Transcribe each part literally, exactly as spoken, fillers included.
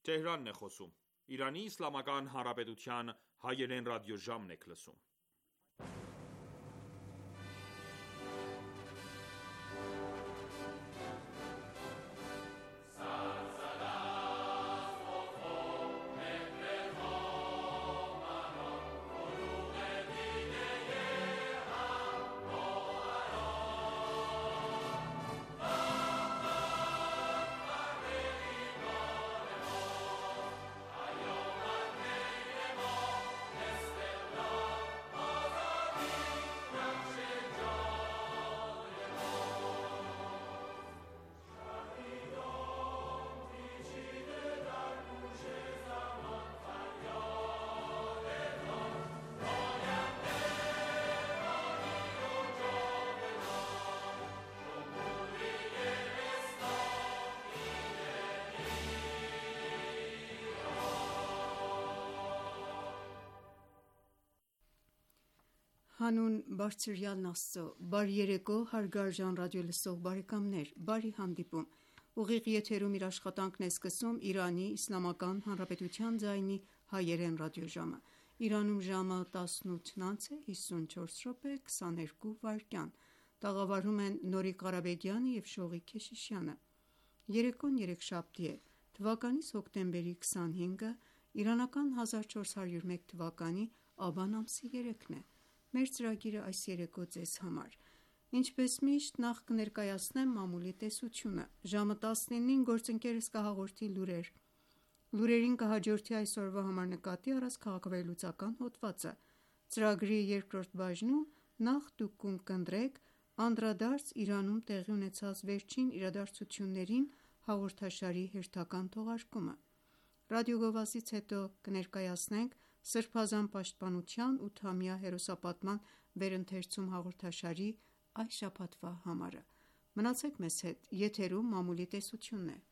Հանուն բարձրյալն Աստծո, բարի երեկո հարգարժան ռադիոլսող բարեկամներ, բարի հանդիպում: Ուղիղ եթերում իր աշխատանքն է սկսում Իրանի Իսլամական Հանրապետության ձայնի հայերեն ռադիոժամը: Իրանում ժամը տասնութն անց է հիսունչորս րոպե քսաներկու վայրկյան: Տաղավարում են Նորիկ Ղարաբեգյանը և Շողիկ Քեշիշյանը: Երեկոն երեքշաբթի է, թվականիս հոկտեմբերի քսանհինգը, իրանական հազար չորս հարյուր մեկ թվականի աբան ամսի երեքն է: Մեր ծրագիրը այս երեկո ձեզ համար: Ինչպես միշտ նախ կներկայացնեմ մամուլի տեսությունը: Ժամը տասնինին գործընկերս կհաղորդի լուրեր: Լուրերին կհաջորդի այսօրվա համար նկատի առած քաղաքավերլուծական հոդվածը: Ծրագրի երկրորդ բաժնում նախ դուք կընտրեք «Անդրադարձ Իրանում տեղի ունեցած վերջին իրադարձություններին» հաղորդաշարի հերթական թողարկումը: Ռադիոգովազդից հետո կներկայացնենք Սրբազան պաշտպանության ութամյա հերոսապատման վերընթերցում հաղորդաշարի այս շաբաթվա համարը: Մնացեք մեզ հետ: Եթերում մամուլի տեսությունն է: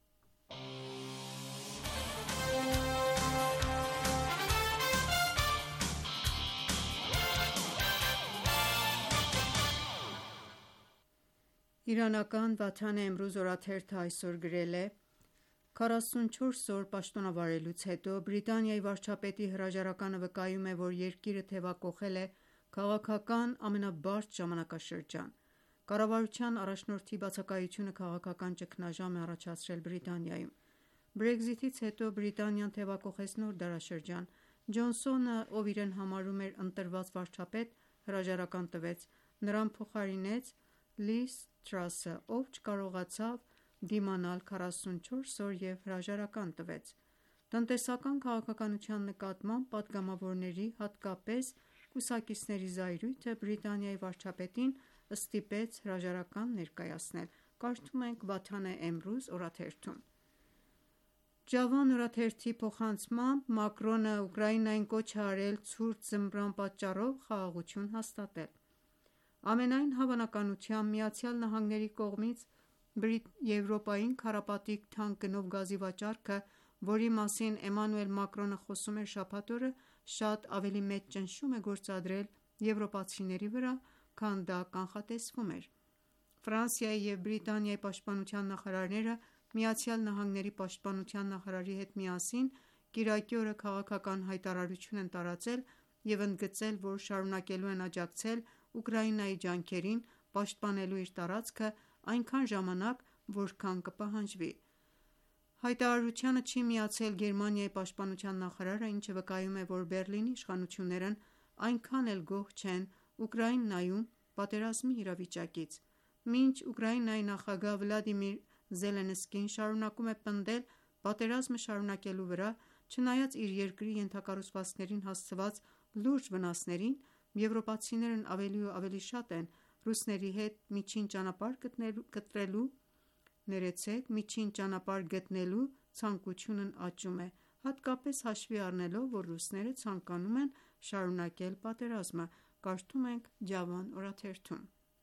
Իրանական «Վաթան Էմրուզ» օրաթերթը այսօր գրել է. «քառասունչորս օր պաշտոնավարելուց հետո Բրիտանիայի վարչապետի հրաժարականը վկայում է, որ երկիրը թևակոխել է քաղաքական ամենաբարդ ժամանակաշրջան: Կառավարության առաջնորդի բացակայությունը քաղաքական ճգնաժամ է առաջացրել Բրիտանիայում: Brexit-ից հետո Բրիտանիան թևակոխեց նոր դարաշրջան: Ջոնսոնը, ով իրեն համարում էր ընտրված վարչապետ, հրաժարական տվեց: Նրան փոխարինեց Լիզ Թրասը, ով չկարողացավ դիմանալ քառասունչորս օր և հրաժարական տվեց: Տնտեսական քաղաքականության նկատմամբ պատգամավորների, հատկապես կուսակիցների զայրույթը Բրիտանիայի վարչապետին ստիպեց հրաժարական ներկայացնել: Կարդում ենք «Վաթան Էմրուզ» օրաթերթում: Ջավան օրաթերթի փոխանցմամբ Մակրոնը Ուկրաինային կոչ է արել ցուրտ ձմռան պատճառով խաղաղություն հաստատել: Ամենայն հավանականությամբ ԱՄՆ-ի կողմից Եվրոպային քառապատիկ թանկ գնով գազի վաճառքը, որի մասին Էմանուել Մակրոնը խոսում էր շաբաթ օրը, շատ ավելի մեծ ճնշում է գործադրել եվրոպացիների վրա, քան դա կանխատեսվում էր: Ֆրանսիայի և Բրիտանիայի պաշտպանության նախարարները ԱՄՆ-ի պաշտպանության նախարարի հետ միասին կիրակի օրը քաղաքական հայտարարություն են տարածել և ընդգծել, որ շարունակելու են աջակցել Ուկրաինայի ջանքերին պաշտպանելու իր տարածքը այնքան ժամանակ, որքան կպահանջվի: Հայտարարությանը չի միացել Գերմանիայի պաշտպանության նախարարը, ինչը վկայում է, որ Բեռլինի իշխանություններն այնքան էլ գոհ չեն Ուկրաինայում պատերազմի իրավիճակից: Մինչ Ուկրաինայի նախագահ Վլադիմիր Զելենսկին շարունակում է պնդել պատերազմը շարունակելու վրա, չնայած իր երկրի ենթակառուցվածքներին հասցված լուրջ վնասներին, եվրոպացիներն ավելի ու ավելի շատ են ռուսների հետ միջին ճանապարհ գտնելու ցանկությունն աճում է, հատկապես հաշվի առնելով, որ ռուսները ցանկանում են շարունակել պատերազմը: Կարդում ենք Ջավան օրաթերթում: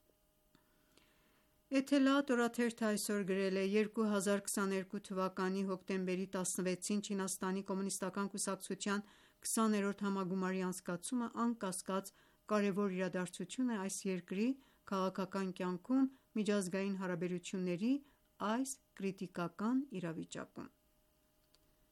Էթելաատ օրաթերթը այսօր գրել է. «երկու հազար քսաներկու թվականի հոկտեմբերի տասնվեցին Չինաստանի կոմունիստական կուսակցության քսաներորդ համագումարի անցկացումը անկասկած կարևոր իրադարձություն է այս երկրի քաղաքական կյանքում միջազգային հարաբերությունների այս կրիտիկական իրավիճակում»: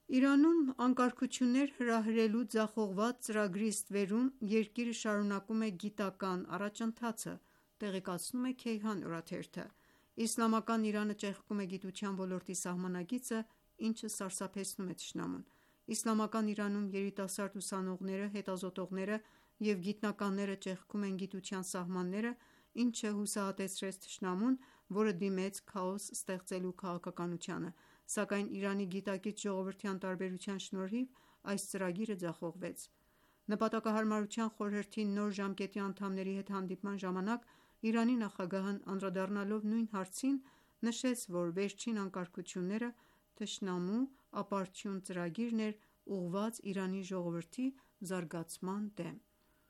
Իրանում անկարգություններ հրահրելու ձախողված ծրագրի ստվերում երկիրը շարունակում է գիտական առաջընթացը, տեղեկացնում է Քեյհան օրաթերթը: Իսլամական Իրանը ճեղքում է գիտության ոլորտի սահմանագիծը, ինչը սարսափեցնում է թշնամուն: Իսլամական Իրանում երիտասարդ ուսանողները, հետազոտողները և գիտնականները ճեղքում են գիտության սահմանները, ինչը հուսահատեցրեց թշնամուն, որը դիմեց քաոս ստեղծելու քաղաքականությանը, սակայն Իրանի գիտակից ժողովրդի անտարբերության շնորհիվ այս ծրագիրը ձախողվեց: Նպատակահարմարության խորհրդի նոր ժամկետի անդամների հետ հանդիպման ժամանակ Իրանի նախագահն անդրադառնալով նույն հարցին, նշեց, որ վերջին անկարգությունները թշնամու ապարդյուն ծրագիրն էր՝ ուղղված Իրանի ժողովրդի զարգացման դեմ: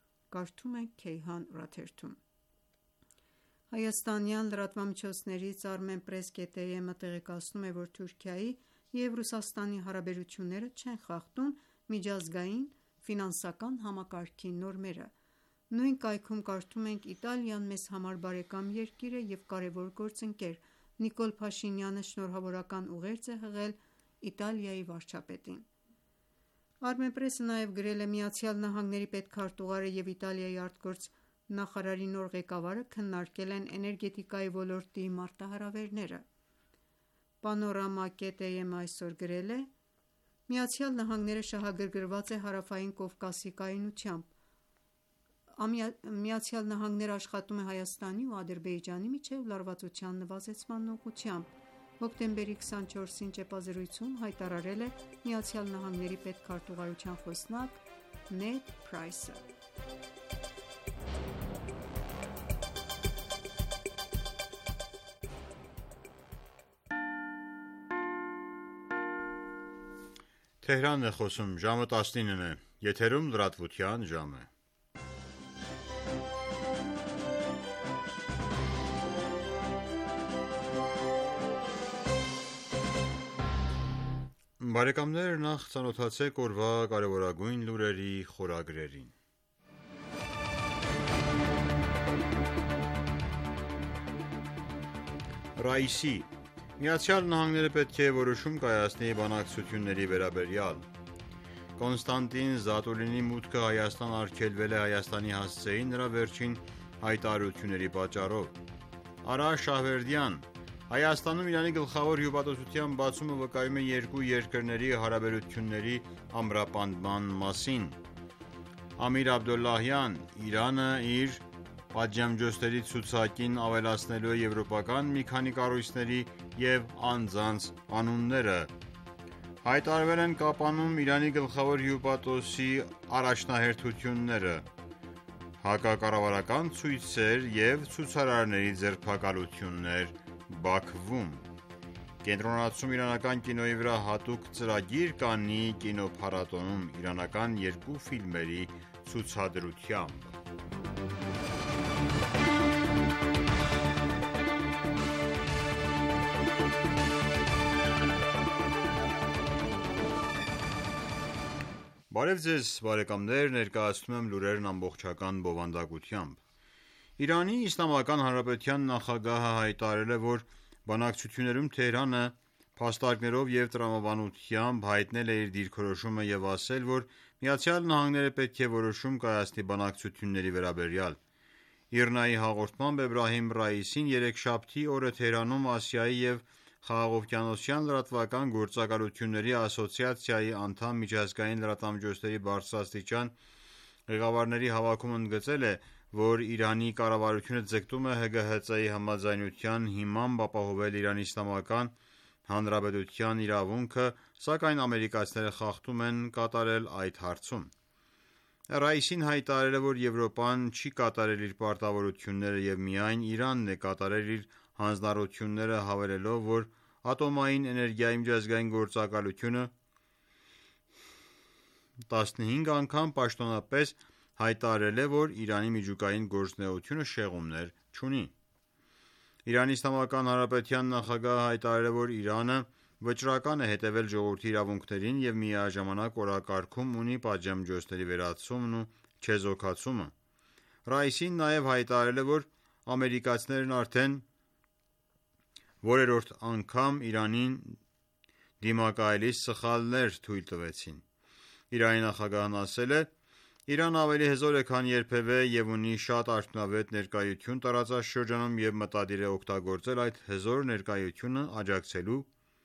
Հայաստանյան լրատվամիջոցներից Armenpress.am-ը տեղեկացնում է, որ Թուրքիայի և Ռուսաստանի հարաբերությունները չեն խախտում միջազգային ֆինանսական համակարգի նորմերը: Նույն կայքում կարդում ենք. «Իտալիան մեզ համար բարեկամ երկիր է և կարևոր գործընկեր: Նիկոլ Փաշինյանը շնորհավորական ուղերձ է հղել Իտալիայի վարչապետին»: Armenpress-ը նաև գրել է. «ԱՄՆ-ի պետքարտուղարը և Իտալիայի ԱԳ նախարարի նոր ղեկավարը քննարկել են էներգետիկայի ոլորտի մարտահրավերները»: Panorama.am-ը այսօր գրել է. «ԱՄՆ-ը շահագրգռված է Հարավային Կովկասի կայունությամբ: ԱՄՆ-ն աշխատում է Հայաստանի ու Ադրբեջանի միջև լարվածության նվազեցման ուղղությամբ»: Հոկտեմբերի քսանչորսին ճեպազրույցում հայտարարել է ԱՄՆ-ի պետքարտուղարության խոսնակ Նեդ Փրայսը: Նախ ծանոթացեք օրվա կարևորագույն լուրերի խորագրերին: Ռաիսի. «ԱՄՆ-ը պետք է որոշում կայացնի բանակցությունների վերաբերյալ»: Կոնստանտին Զատուլինի մուտքը Հայաստան արգելվել է Հայաստանի հասցեին նրա վերջին հայտարարությունների պատճառով: Արաշ Շահվերդյան. «Հայաստանում Իրանի գլխավոր հյուպատոսության բացումը վկայում է երկու երկրների հարաբերությունների ամրապնդման մասին»: Ամիր Աբդոլլահյան. «Իրանը իր պատժամիջոցների ցուցակին ավելացնելու է եվրոպական մի քանի կառույցների և անձանց անունները»: Հայտարարվել են Կապանում Իրանի գլխավոր հյուպատոսի առաջնահերթությունները: Հակակառավարական ցույցեր և ցուցարարների ձերբակալություններ Բաքվում: Կենտրոնացում իրանական կինոյի վրա հատուկ ծրագիր Կաննի կինոփառատոնում իրանական երկու ֆիլմերի ցուցադրությամբ: Բարև Ձեզ բարեկամներ: Ներկայացնում եմ լուրերն ամբողջական բովանդակությամբ: Իրանի Իսլամական Հանրապետության նախագահը հայտարարել է, որ բանակցություններում Թեհրանը փաստարկներով և տրամաբանությամբ հայտնել է իր դիրքորոշումը և ասել, որ ԱՄՆ-ը պետք է որոշում կայացնի բանակցությունների վերաբերյալ: ԻՌՆԱ-ի հաղորդմամբ Էբրահիմ Ռաիսին երեքշաբթի օրը Թեհրանում Ասիայի և Խաղաղօվկիանոսյան լրատվական գործակալությունների ասոցիացիայի անդամ միջազգային լրատվամիջոցների բարձրաստիճան ղեկավարների հավաքում ընդգծել է, որ Իրանի կառավարությունը ձգտում է ՀԳՀԾ-ի համաձայնության հիմամբ ապահովել Իրանի Իսլամական Հանրապետության իրավունքը, սակայն ամերիկացիները խախտում են կատարել այդ հարցում: Ռաիսին հայտարարել է, որ Եվրոպան չի կատարել իր պարտավորությունները և միայն Իրանն է կատարել իր հանձնառությունները հավելելով, որ Ատոմային էներգիայի միջազգային գործակալությունը տասնհինգ անգամ պաշտոնապես հայտարարել է, որ Իրանի միջուկային գործունեությունը շեղումներ չունի: ԻԻՀ նախագահը հայտարարել է, որ Իրանը վճռական է հետևել ժողովրդի իրավունքներին և միաժամանակ օրակարգում ունի պատժամիջոցների վերացումն ու չեզոքացումը: Ռաիսին նաև հայտարարել է, որ ամերիկացիներն արդեն որերորդ անգամ Իրանին դիմակայելիս սխալներ թույլ տվեցին։ Իրանի նախագահն ասել է. «Իրանը ավելի հզոր է, քան երբևէ և ունի շատ արդյունավետ ներկայություն տարածաշրջանում և մտադիր է օգտագործել այդ հզոր ներկայությունը աջակցելու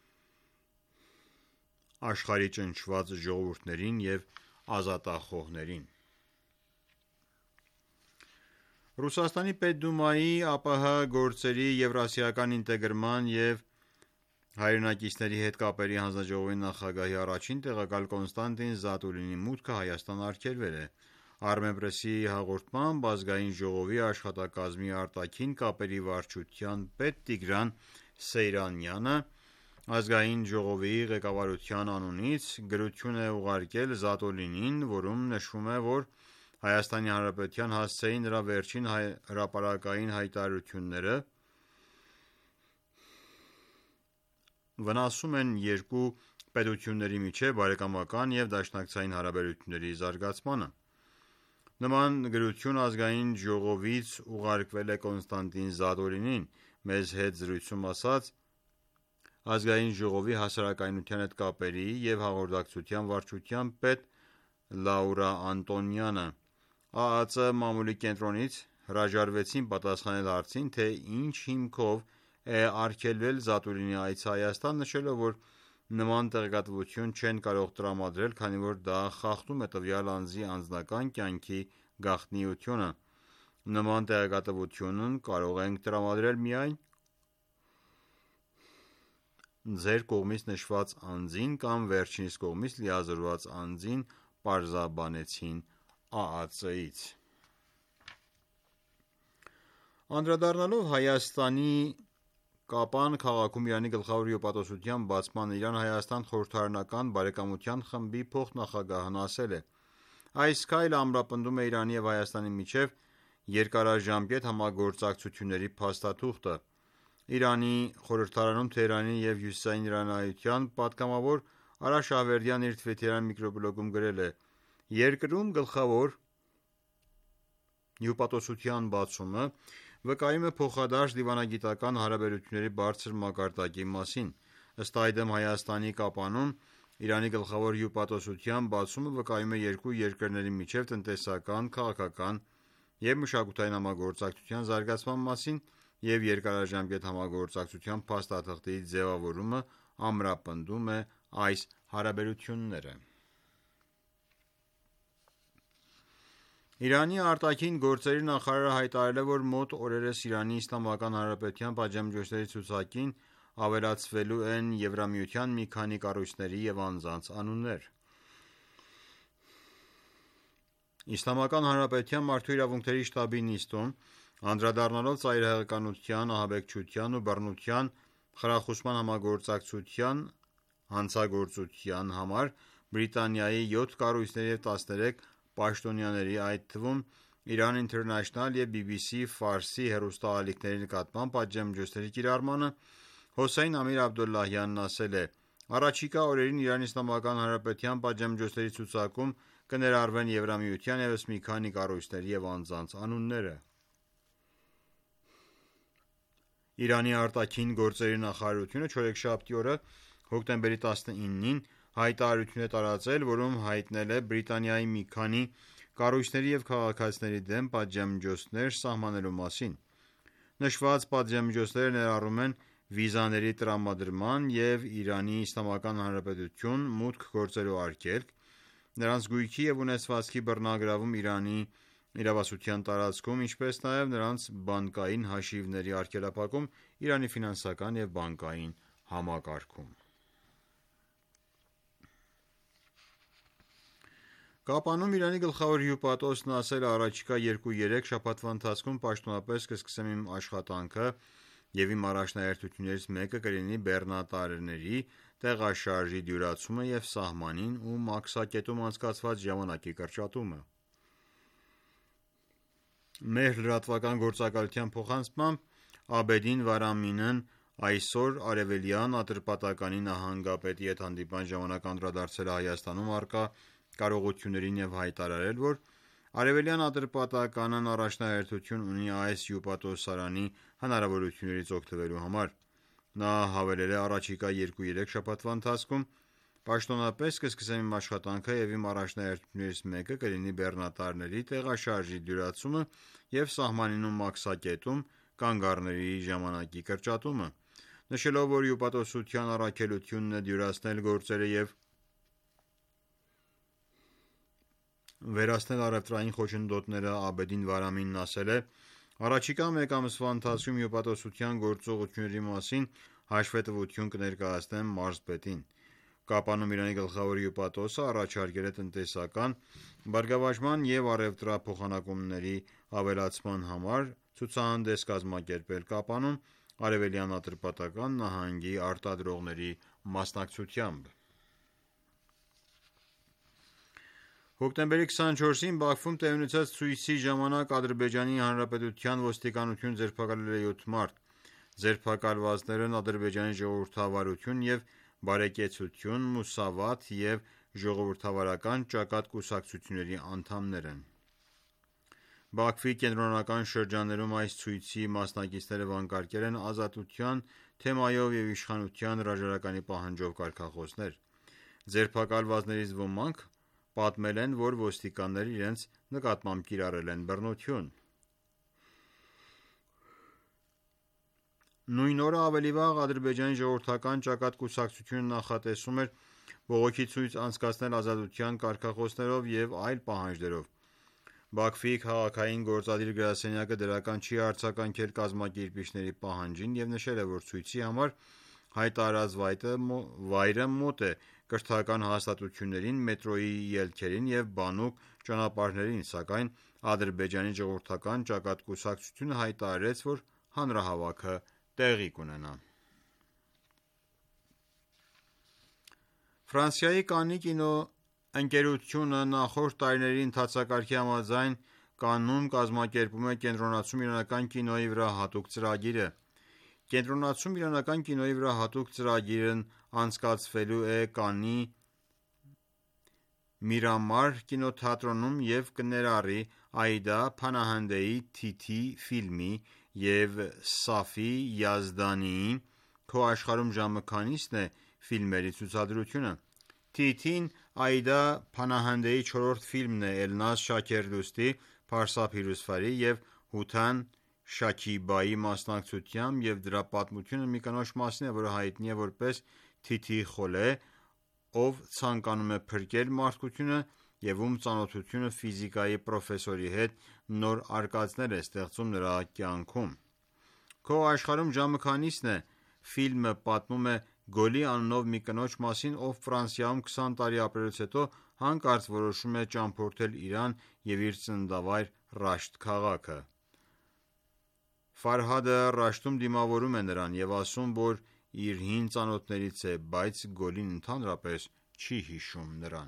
աշխարհի ճնշված ժողովուրդներին և ազատախոհներին»։ Ռուսաստանի Պետդումայի ԱՊՀ գործերի եվրասիական ինտեգրման և հայրենակիցների հետ կապերի հանձնաժողովի նախագահի առաջին տեղակալ Կոնստանտին Զատուլինի մուտքը Հայաստան արգելվել է։ Armenpress-ի հաղորդմամբ Ազգային ժողովի աշխատակազմի արտաքին կապերի վարչության պետ Տիգրան Սեյրանյանը Ազգային ժողովի ղեկավարության անունից գրություն է ուղարկել Զատուլինին, որում նշվում է, որ Հայաստանի Հանրապետության հասցեի նրա վերջին հրապարակային հայտարարությունները վնասում են երկու պետությունների միջև բարեկամական և դաշնակցային հարաբերությունների զարգացմանը։ Նման գրություն Ազգային ժողովից ուղարկվել է Կոնստանտին Զատուլինին։ Մեզ հետ զրույցում ասաց Ազգային ժողովի հասարակայնության հետ կապերի և հաղորդակցության վարչության պետ Լաուրա Անտոնյանը։ ԱԱԾ մամուլի կենտրոնից հրաժարվեցին պատասխանել հարցին, թե ինչ հիմքով է արգելվել Զատուլինի այցը Հայաստան, նշելով, որ նման տեղեկատվություն չեն կարող տրամադրել, քանի որ դա խախտում է տվյալ անձի անձնական կյանքի գաղտնիությունը։ Նման տեղեկատվությունն կարող ենք տրամադրել միայն ձեր կողմից նշված անձին կամ վերջինիս կողմից լիազորված անձին, պարզաբանեցին ԱԱԾ-ից։ Անդրադառնալով Հայաստանի Կապան քաղաքում Իրանի գլխավոր հյուպատոսության բացմանը, Իրան-Հայաստան խորհրդարանական բարեկամության խմբի փոխնախագահն ասել է. «Այս քայլը ամրապնդում է Իրանի և Հայաստանի միջև երկարաժամկետ համագործակցությունների փաստաթուղթը»։ Իրանի խորհրդարանում Թեհրանի և Հյուսիսային Իրանահայության պատգամավոր Արա Շահվերդյանն իր թվիթերյան միկրոբլոգում գրել է. «Երկրում գլխավոր հյուպատոսության բացումը վկայում է փոխադարձ դիվանագիտական հարաբերությունների բարձր մակարդակի մասին։ Ըստ այդմ Հայաստանի Կապանում Իրանի գլխավոր հյուպատոսության բացումը վկայում է երկու երկրների միջև տնտեսական, քաղաքական և մշակութային համագործակցության զարգացման մասին և երկարաժամկետ համագործակցության փաստաթղթի ձևավորումը ամրապնդում է այս հարաբերությունները»։ Իրանի արտաքին գործերի նախարարը հայտարարել է, որ մոտ օրերս Իրանի Իսլամական Հանրապետության պատժամիջոցների ցուցակին ավելացվելու են Եվրամիության մի քանի կառույցների և անձանց անուններ։ Իսլամական Հանրապետության մարդու իրավունքների շտաբի նիստում, անդրադառնալով ծայրահեղականության, ահաբեկչության ու բռնության խրախուսման համագործակցության հանցագործության համար Բրիտանիայի յոթ կառույցների և տասներեք պաշտոնյաների, այդ թվում Iran International և բի բի սի Ֆարսի հեռուստաալիքների նկատմամբ պատժամիջոցների կիրառմանը, Հոսեյն Ամիր Աբդոլլահյանն ասել է. «Առաջիկա օրերին Իրանի Իսլամական Հանրապետության պատժամիջոցների ցուցակում կներառվեն Եվրամիության ևս մի քանի կառույցների և անձանց անունները»։ Իրանի արտաքին գործերի նախարարությունը չորեքշաբթի օրը հոկտեմբերի տասնինին հայտարարություն է տարածել, որում հայտնել է Բրիտանիայի մի քանի կառույցների և քաղաքացիների դեմ պատժամիջոցներ սահմանելու մասին։ Նշված պատժամիջոցները ներառում են վիզաների տրամադրման և Իրանի Իսլամական Հանրապետություն մուտք գործելու արգելք, նրանց գույքի և ունեցվածքի բռնագրավում Իրանի իրավասության տարածքում, ինչպես նաև նրանց բանկային հաշիվների արգելափակում Իրանի ֆինանսական և բանկային համակարգում։ Կապանում Իրանի գլխավոր հյուպատոսն ասել է. «Առաջիկա երկու-երեք շաբաթվա ընթացքում պաշտոնապես կսկսեմ իմ աշխատանքը և իմ առաջնահերթություններից մեկը կլինի բեռնատարների տեղաշարժի դյուրացումը և սահմանին ու մաքսակետում անցկացված ժամանակի կրճատումը»։ Մեր լրատվական գործակալության փոխանցմամբ Աբեդին Վարամինն այսօր Արևելյան Ատրպատականի նահանգապետի հետ հանդիպման ժամանակ անդրադարձել է Հայաստանում առկա կարողություններին և հայտարարել, որ Արևելյան Ատրպատականն առաջնահերթություն ունի այս հյուպատոսարանի հնարավորություններից օգտվելու համար։ Նա հավելել է առաջիկա երկու-երեք շաբաթվա ընթացքում պաշտոնապես կսկսեմ իմ աշխատանքը և իմ առաջնահերթություններից մեկը կլինի բեռնատարների տեղաշարժի դյուրացումը և սահմանին ու մաքսակետում կանգառների ժամանակի կրճատումը, նշելով, որ հյուպատոսության առաքելությունն է դյուրացնել գործերը և վերացնել առևտրային խոչընդոտները, Աբեդին Վարամին ասել է. «Առաջիկա մեկ ամսվա ընթացքում հյուպատոսության գործողությունների մասին հաշվետվություն կներկայացնեմ մարզպետին»։ Կապանում Իրանի գլխավոր հյուպատոսը առաջարկել է տնտեսական, բարգավաճման և առևտրափոխանակումների ավելացման համար ցուցահանդես կազմակերպել Կապանում՝ Արևելյան Ատրպատական նահանգի արտադրողների մասնակցությամբ։ Հոկտեմբերի քսանչորսին Բաքվում տեղի ունեցած ցույցի ժամանակ Ադրբեջանի Հանրապետության ոստիկանությունը ձերբակալել է յոթ մարդ։ Ձերբակալվածներն Ադրբեջանի ժողովրդավարություն և բարեկեցություն, Մուսավաթ և ժողովրդավարական ճակատ կուսակցությունների անդամներ են։ Բաքվի կենտրոնական շրջաններում այս ցույցի մասնակիցները վանկարկել են ազատության թեմայով և իշխանության հրաժարականի պահանջով կարգախոսներ։ Ձերբակալվածներից ոմանք պատմել են, որ ոստիկանները իրենց նկատմամբ կիրառել են բռնություն։ Նույն օրը ավելի վաղ Ադրբեջանի ժողովրդական ճակատ կուսակցությունը նախատեսում էր բողոքի ցույց անցկացնել ազատության կարգախոսներով և այլ պահանջներով։ Բաքվի քաղաքային գործադիր գրասենյակը դրական չի արձագանքել կազմակերպիչների պահանջին և նշել է, որ ցույցի համար հայտարարած վայրը մոտ է կրթական հաստատություններին, մետրոյի ելքերին և բանուկ ճանապարհներին, սակայն Ադրբեջանի ժողովրդական ճակատ կուսակցությունը հայտարարեց, որ հանրահավաքը տեղի կունենա։ Ֆրանսիայի Կաննի կինոընկերությունը նախորդ տարիների ընթացակարգի համաձայն Կաննում կազմակերպում է կենտրոնացում իրանական կինոյի վրա հատուկ ծրագիրը։ Կենտրոնացում իրանական կինոյի վրա հատուկ ծրագիրն անցկացվելու է Կաննի Միրամար կինոթատրոնում և կներառի Աիդա Փանահանդեի «Թիթի» ֆիլմի և Սաֆի Յազդանիի «Քո աշխարհում ժամը քանի՞սն է» ֆիլմերի ցուցադրությունը։ «Թիթին» Աիդա Փանահանդեի չորրորդ ֆիլմն է Էլնազ Շաքերդուստի, Փարսա Փիրուզֆարի և Հութան Շաքիբայի մասնակցությամբ և դրա պատմությունը մի կնոջ մասին է, որը հայտնի է որպես Թիթի Խոլե, ով ցանկանում է փրկել մարդկությունը և ում ծանոթությունը ֆիզիկայի պրոֆեսորի հետ նոր արկածներ է ստեղծում նրա կյանքում։ «Քո աշխարհում ժամը քանի՞սն է» ֆիլմը պատմում է Գոլի անունով մի կնոջ մասին, ով Ֆրանսիայում քսան տարի ապրելուց հետո հանկարծ որոշում է ճամփորդել Իրան և իր ծննդավայր Ռաշտ քաղաքը։ Ֆարհադը Ռաշտում դիմավորում է նրան և ասում, որ իր հին ծանոթներից է, բայց Գոլին ընդհանրապես չի հիշում նրան։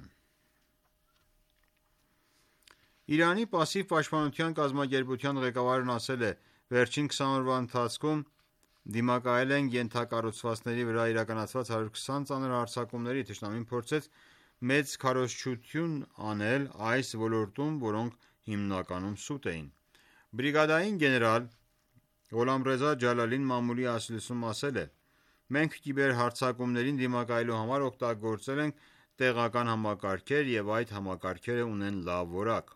Իրանի պասիվ պաշտպանության կազմակերպության ղեկավարն ասել է. «Վերջին քսան օրվա ընթացքում դիմակայել ենք ենթակառուցվածքների վրա իրականացված հարյուր քսան ծանր հարձակումների։ Թշնամին փորձեց մեծ քարոզչություն անել այս ոլորտում, որոնք հիմնականում սուտ էին»։ Բրիգադային գեներալ Ղոլամռեզա Ջալալին մամուլի ասուլիսում ասել է. «Մենք կիբերհարձակումներին դիմակայելու համար օգտագործել ենք տեղական համակարգեր և այդ համակարգերը ունեն լավ որակ»։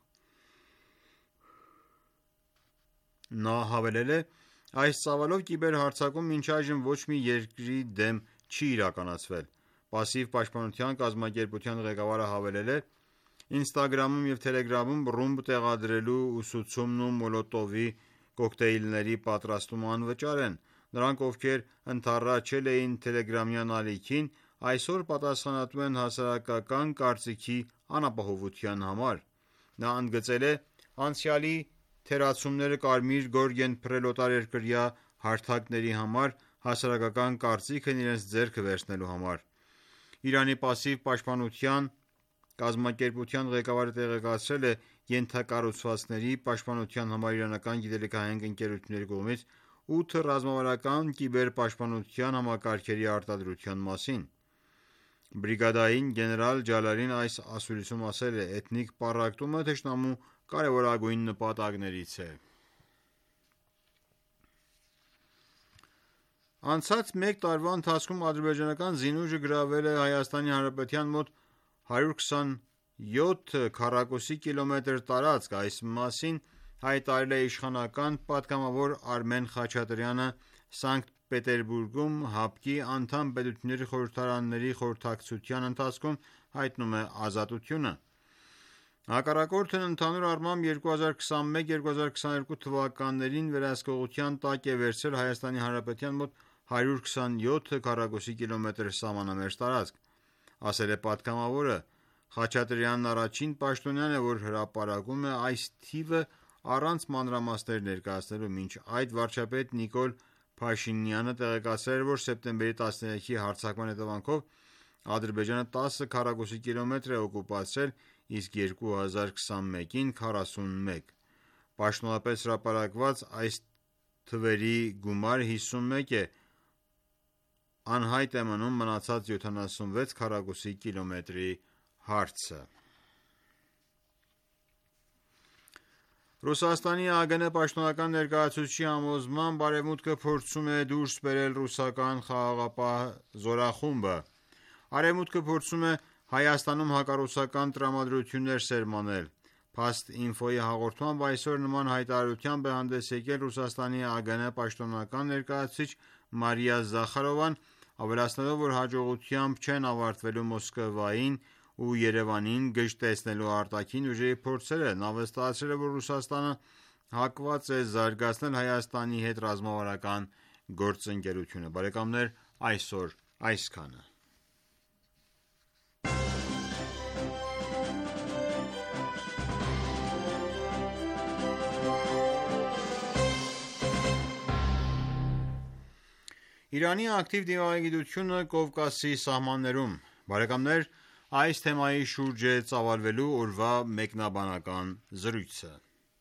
Նա հավելել է. «Այս ծավալով կիբերհարձակում մինչ այժմ ոչ մի երկրի դեմ չի իրականացվել»։ Պասիվ պաշտպանության կազմակերպության ղեկավարը հավելել է. «Ինստագրամում և թելեգրամում ռումբ տեղադրելու ուսուցումն ու մոլոտովի կոկտեյլների պատրաստումը անվճար են։ Նրանք, ովքեր ընդառաջել էին թելեգրամյան ալիքին, այսօր պատասխանատու են հասարակական կարծիքի անապահովության համար»։ Նա ընդգծել է. «Անցյալի թերացումները կարմիր գորգ են փռել օտարերկրյա հարթակների համար՝ հասարակական կարծիքն իրենց ձեռքը վերցնելու համար»։ Իրանի պասիվ պաշտպանության կազմակերպության ղեկավարը տեղեկացրել է ենթակառուցվածքների պաշտպանության համար իրանական գիտելիքահենք ընկերությունների կողմից ութ ռազմավարական կիբերպաշտպանության համակարգերի արտադրության մասին։ Բրիգադային գեներալ Ջալալին այս ասուլիսում ասել է. «Էթնիկ պառակտումը թշնամու կարևորագույն նպատակներից է»։ Անցած մեկ տարվա ընթացքում ադրբեջանական զինուժը գրավել է Հայաստանի Հանրապետության մոտ հարյուր քսանյոթ քառակուսի կիլոմետր տարածք։ Այս մասին հայտարարել է իշխանական պատգամավոր Արմեն Խաչատրյանը Սանկտ Պետերբուրգում ՀԱՊԿ-ի անդամ պետությունների խորհրդարանների խորհրդակցության ընթացքում, հայտնում է «Ազատությունը»։ Հակառակորդն ընդհանուր առմամբ երկու հազար քսանմեկ երկու հազար քսաներկու թվականներին վերահսկողության տակ է վերցրել Հայաստանի Հանրապետության մոտ հարյուր քսանյոթ քառակուսի կիլոմետր սահմանամերձ տարածք, ասել է պատգամավորը։ Խաչատրյանն առաջին պաշտոնյան է, որ հրապարակում է այս թիվը առանց մանրամասներ ներկայացնելու։ Մինչ այդ վարչապետ Նիկոլ Փաշինյանը տեղեկացրել էր, որ սեպտեմբերի տասներեքի հարձակման հետևանքով Ադրբեջանը տասը քառակուսի կիլոմետր է օկուպացրել, իսկ երկու հազար քսանմեկին քառասունմեկ։ Պաշտոնապես հրապարակված այս թվերի գումարը հիսունմեկ է, անհայտ է մնում մնացած յոթանասունվեց քառակուսի կիլոմետրի հարցը։ Ռուսաստանի ԱԳՆ պաշտոնական ներկայացուցչի համոզմամբ Արևմուտքը փորձում է դուրս բերել ռուսական խաղաղապահ զորախումբը։ Արևմուտքը փորձում է Հայաստանում հակառուսական տրամադրություններ սերմանել։ Փաստ ինֆոյի հաղորդմամբ այսօր նման հայտարարությամբ է հանդես եկել Ռուսաստանի ԱԳՆ պաշտոնական ներկայացուցիչ Մարիա Զախարովան, ավելացնելով, որ հաջողությամբ չեն ավարտվելու Մոսկվային ու Երևանին գժտեցնելու արտաքին ուժերի փորձերը։ Նա վստահեցրել է, որ Ռուսաստանը հակված է զարգացնել Հայաստանի հետ ռազմավարական գործընկերությունը։ Բարեկամներ, այսօր այսքանը։ Իրանի ակտիվ դիմակայությունը Կովկասի սահմաններում։ Բարեկամներ, այս թեմայի շուրջ է ծավալվելու օրվա մեկնաբանական զրույցը։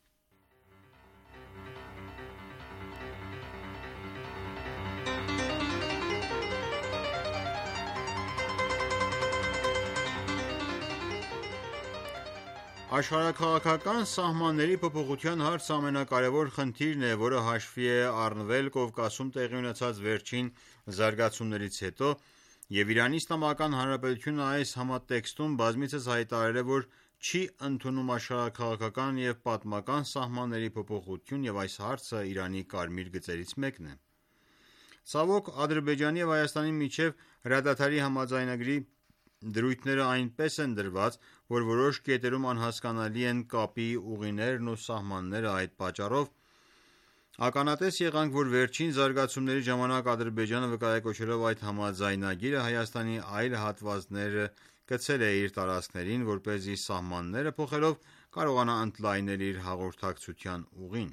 Աշխարհաքաղաքական սահմանների փոփոխության հարցը ամենակարևոր խնդիրն է, որը հաշվի է առնվել Կովկասում տեղի ունեցած վերջին զարգացումներից հետո, և Իրանի Իսլամական Հանրապետությունը այս համատեքստում բազմիցս հայտարարել է, որ չի ընդունում աշխարհաքաղաքական և պատմական սահմանների փոփոխություն, և այս հարցը Իրանի կարմիր գծերից մեկն է։ Ցավոք, Ադրբեջանի և Հայաստանի միջև հրադադարի համաձայնագրի դրույթները այնպես են դրված, որ որոշ կետերում անհասկանալի են կապի ուղիներն ու սահմանները։ Այդ պատճառով ականատես եղանք, որ վերջին զարգացումների ժամանակ Ադրբեջանը վկայակոչելով այդ համաձայնագիրը Հայաստանի այլ հատվածներ գցել է իր տարածքներին, որպեսզի սահմանները փոխելով կարողանա ընդլայնել իր հաղորդակցության ուղին։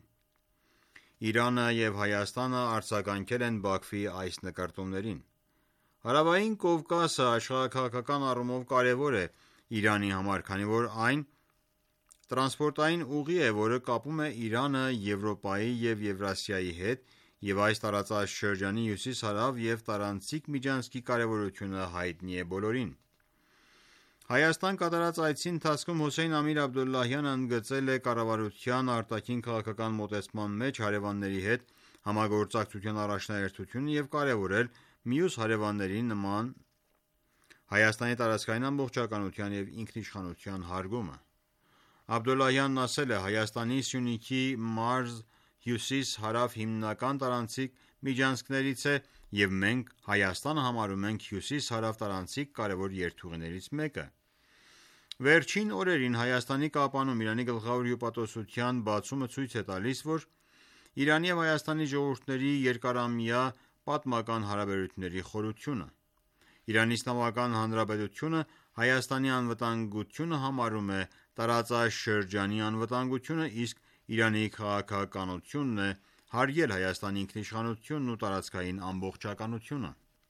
Իրանը և Հայաստանը արձագանքել են Բաքվի այս նկարտումներին։ Հարավային Կովկասը աշխարհաքաղաքական առումով կարևոր է Իրանի համար, քանի որ այն տրանսպորտային ուղի է, որը կապում է Իրանը Եվրոպայի և Եվրասիայի հետ, և այս տարածաշրջանի հյուսիս-հարավ և տարանցիկ միջանցքի կարևորությունը հայտնի է բոլորին։ Հայաստան կատարած այցի ընթացքում Հոսեյն Ամիր Աբդոլլահյանը ընդգծել է կառավարության արտաքին քաղաքական մոտեցման մեջ հարևանների հետ համագործակցության առաջնահերթությունը և կարևորել մյուս հարևանների նման Հայաստանի տարածքային ամբողջականության և ինքնիշխանության հարգումը։ Աբդոլլահյանն ասել է. «Հայաստանի Սյունիքի մարզ հյուսիս-հարավ հիմնական տարանցիկ միջանցքներից է, և մենք Հայաստանը համարում ենք հյուսիս-հարավ տարանցիկ կարևոր երթուղիներից մեկը»։ Վերջին օրերին Հայաստանի կապանում Իրանի գլխավոր հյուպատոսության բացումը ցույց է տալիս, որ Իրանի և Հայաստանի ժողովուրդների երկարամյա պատմական հարաբերությունների խորությունը։ Իրանի Իսլամական Հանրապետությունը Հայաստանի անվտանգությունը համարում է տարածաշրջանի անվտանգությունը, իսկ Իրանի քաղաքականությունն է հարգել Հայաստանի ինքնիշխանությունն ու տարածքային ամբողջականությունը։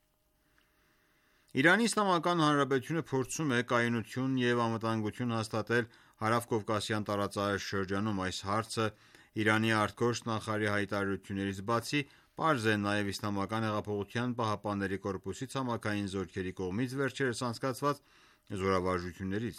Իրանի Իսլամական Հանրապետությունը փորձում է կայունություն և անվտանգություն հաստատել հարավկովկասյան տարածաշրջանում։ Այս հարցը Իրանի ԱԳ նախարարի հայտարարություններից բացի, պարզ է նաև Իսլամական հեղափոխության պահապանների կորպուսի ցամաքային զորքերի կողմից վերջերս անցկացված զորավարժություններից։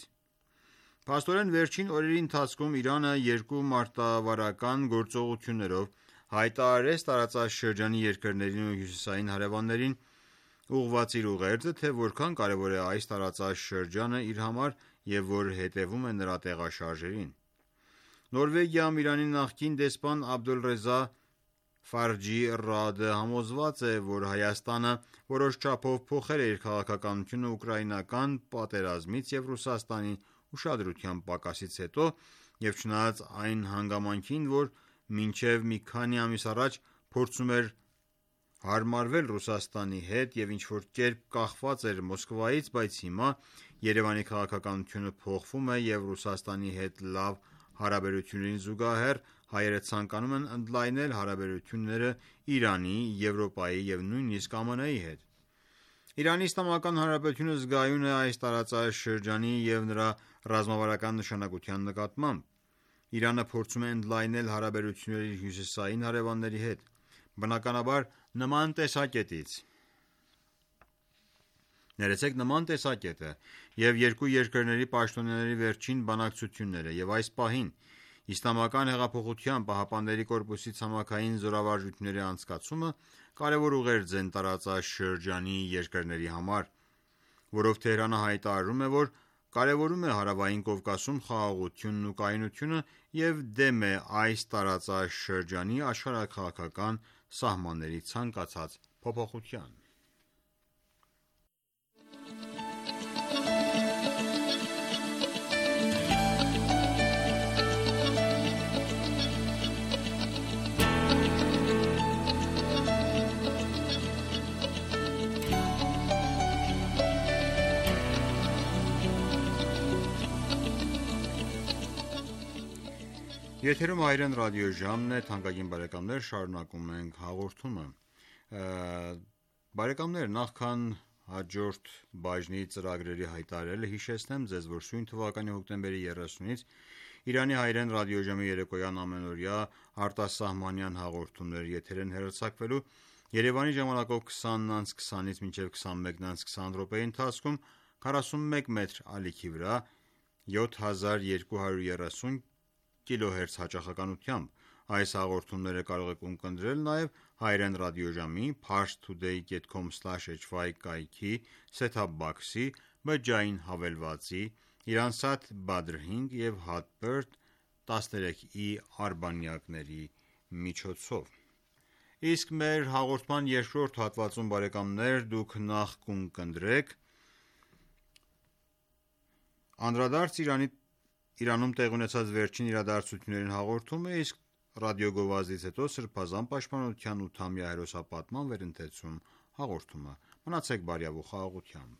Փաստորեն, վերջին օրերի ընթացքում Իրանը երկու մարտավարական գործողություններով հայտարարեց տարածաշրջանի երկրներին ու հյուսիսային հարևաններին ուղղված իր ուղերձը, թե որքան կարևոր է այս տարածաշրջանը իր համար և որ հետևում է նրա տեղաշարժերին։ Նորվեգիայում Իրանի նախկին դեսպան Աբդոլռեզա Ֆարջի Ռաադը համոզված է, որ Հայաստանը որոշ չափով փոխել է իր քաղաքականությունը ուկրաինական պատերազմից և Ռուսաստանի ուշադրության պակասից հետո և չնայած այն հանգամանքին, որ մինչև մի քանի ամիս առաջ փորձում էր հարմարվել Ռուսաստանի հետ և ինչ-որ կերպ կախված էր Մոսկվայից, բայց հիմա Երևանի քաղաքականությունը փոխվում է և Ռուսաստանի հետ լավ հարաբերություններին զուգահեռ հայերը ցանկանում են ընդլայնել հարաբերությունները Իրանի, Եվրոպայի և նույնիսկ ԱՄՆ-ի հետ։ Իրանի Իսլամական Հանրապետությունը զգայուն է այս տարածաշրջանի և նրա ռազմավարական նշանակության նկատմամբ։ Իրանը փորձում է ընդլայնել հարաբերությունները իր հյուսիսային հարևանների հետ։ Բնականաբար նման տեսակետը և երկու երկրների պաշտոնյաների վերջին բանակցությունները և այս պահին Իսլամական հեղափոխության պահապանների կորպուսի ցամաքային զորավարժությունների անցկացումը կարևոր ուղերձ են տարածաշրջանի երկրների համար, որով Թեհրանը հայտարարում է, որ կարևորում է Հարավային Կովկասում խաղաղությունն ու կայունությունը և դեմ է այս տարածաշրջանի աշխարհաքաղաքական սահմանների ցանկացած փոփոխության։ Եթերում հայրեն ռադիոժամն է, թանկագին բարեկամներ, շարունակում ենք հաղորդումը։ Բարեկամներ, նախքան հաջորդ բաժնի ծրագրերի հայտարարելը հիշեցնեմ ձեզ, որ սույն թվականի հոկտեմբերի երեսունից Իրանի հայրեն ռադիոժամի երեկոյան ամենօրյա արտասահմանյան հաղորդումներ եթեր են հեռարձակվելու Երևանի ժամանակով քսանից քսանից մինչև քսանմեկից քսան րոպեի ընթացքում քառասունմեկ մետր ալիքի վրա յոթ հազար երկու հարյուր երեսուն կիլոհերց հաճախականությամբ։ Այս հաղորդումները կարող եք ունկնդրել նաև հայրեն ռադիոժամի parstoday dot com slash h y կայքի set-top box-ի, բջջային հավելվածի, Iransat Badr հինգ և Hotbird տասներեք ի արբանյակների միջոցով։ Իսկ մեր հաղորդման երկրորդ հատվածում, բարեկամներ, դուք նախ կունկնդրեք «Անդրադարձ Իրանում տեղի ունեցած վերջին իրադարձություններին» հաղորդումը, իսկ ռադիոգովազդից հետո Սրբազան պաշտպանության ութամյա հերոսապատման վերընթերցում հաղորդումը։ Մնացեք բարյավ ու խաղաղությամբ։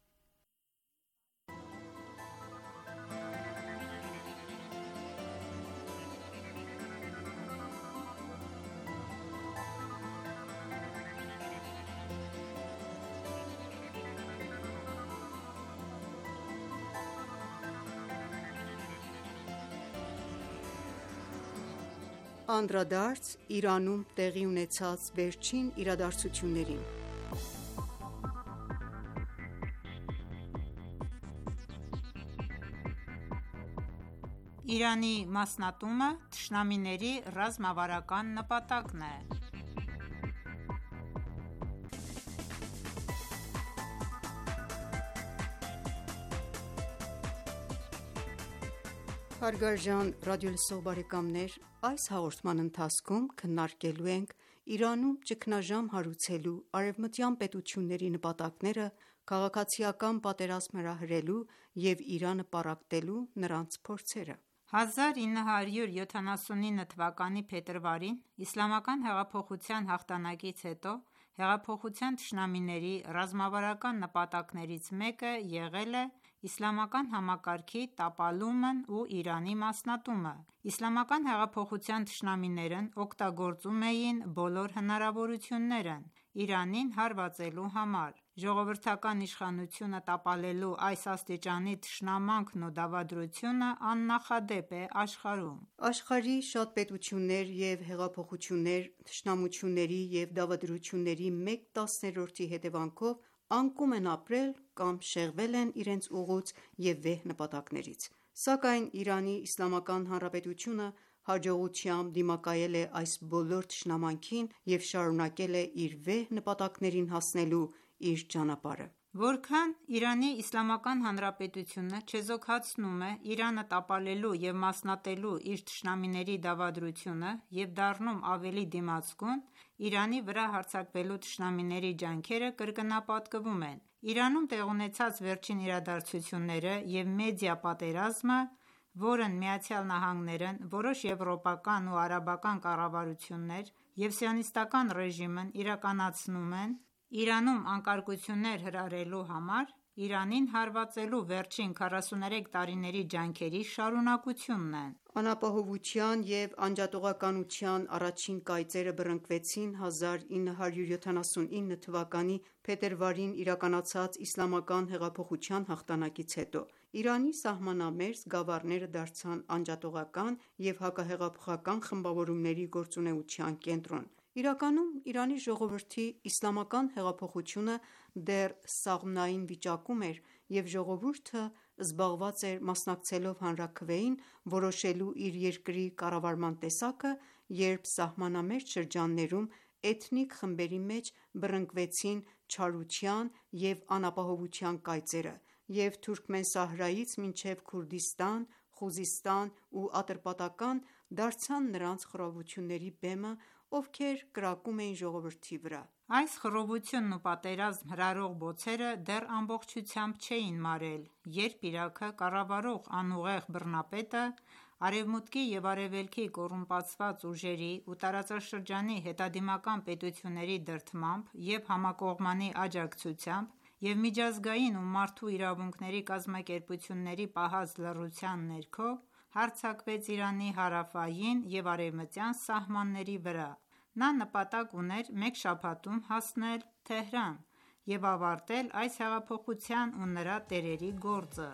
Անդրադարձ Իրանում տեղի ունեցած վերջին իրադարձություններին։ Իրանի մասնատումը թշնամիների ռազմավարական նպատակն է։ Հարգարժան ռադիոլսող բարեկամներ, այս հաղորդման ընթացքում քննարկելու ենք Իրանում ճգնաժամ հարուցելու արևմտյան պետությունների նպատակները քաղաքացիական պատերազմ հրահրելու և Իրանը պառակտելու նրանց փորձերը։ հազար ինը հարյուր յոթանասունինը թվականի փետրվարին Իսլամական հեղափոխության հաղթանակից հետո հեղափոխության թշնամիների ռազմավարական նպատակներից մեկը եղել է իսլամական համակարգի տապալումն ու Իրանի մասնատումը։ Իսլամական հեղափոխության թշնամիներն օգտագործում էին բոլոր հնարավորություններն Իրանին հարվածելու համար։ Ժողովրդական իշխանությունը տապալելու այս աստիճանի թշնամանքն ու դավադրությունը աննախադեպ է աշխարհում։ Աշխարհի շատ պետություններ և հեղափոխություններ թշնամությունների և դավադրությունների մեկ տասներորդի հետևանքով անկում են ապրել կամ շեղվել են իրենց ուղուց և վեհ նպատակներից։ Սակայն Իրանի Իսլամական Հանրապետությունը հաջողությամբ դիմակայել է այս բոլոր թշնամանքին և շարունակել է իր վեհ նպատակներին հասնելու իր ճանապարհը: Որքան Իրանի Իսլամական Հանրապետությունը չեզոքացնում է Իրանը տապալելու և մասնատելու իր թշնամիների դավադրությունը և դառնում ավելի դիմացկուն, Իրանի վրա հարձակվելու թշնամիների ջանքերը կրկնապատկվում են: Իրանում տեղի ունեցած վերջին իրադարձությունները և մեդիա պատերազմը, որն ԱՄՆ-ն, որոշ եվրոպական ու արաբական կառավարություններ և Սիոնիստական ռեժիմն իրականացնում են Իրանում անկարգություններ հրահրելու համար, Իրանին հարվածելու վերջին քառասուներեք տարիների ջանքերի շարունակությունն են: Անապահովության և անջատողականության առաջին կայծերը բռնկվեցին հազար ինը հարյուր յոթանասունինը թվականի փետրվարին իրականացած Իսլամական հեղափոխության հաղթանակից հետո: Իրանի սահմանամերձ գավառները դարձան անջատողական և հակահեղափոխական խմբավորումների գործունեության կենտրոն: Իրականում Իրանի ժողովրդի իսլամական հեղափոխությունը դեռ սաղմնային վիճակում էր և ժողովուրդը զբաղված էր մասնակցելով հանրաքվեին որոշելու իր երկրի կառավարման տեսակը, երբ սահմանամերձ շրջաններում էթնիկ խմբերի մեջ բռնկվեցին չարության և անապահովության կայծերը և Թուրքմենսահրայից մինչև Քուրդիստան, Խուզիստան ու Ատրպատական դարձան նրանց խռովությունների բեմը, ովքեր կրակում էին ժողովրդի վրա: Այս խռովությունն ու պատերազմ հրահրող բոցերը դեռ ամբողջությամբ չէին մարել, երբ Իրաքը կառավարող անուղեղ բռնապետը Արևմուտքի և Արևելքի կոռումպացված ուժերի ու տարածաշրջանի հետադիմական պետությունների դրդմամբ և համակողմանի աջակցությամբ և միջազգային ու մարդու իրավունքների կազմակերպությունների պահած լռության ներքո հարձակվեց Իրանի հարավային և արևմտյան սահմանների վրա: Նա նպատակ ուներ մեկ շաբաթում հասնել Թեհրան և ավարտել այս հեղափոխության ու նրա տերերի գործը: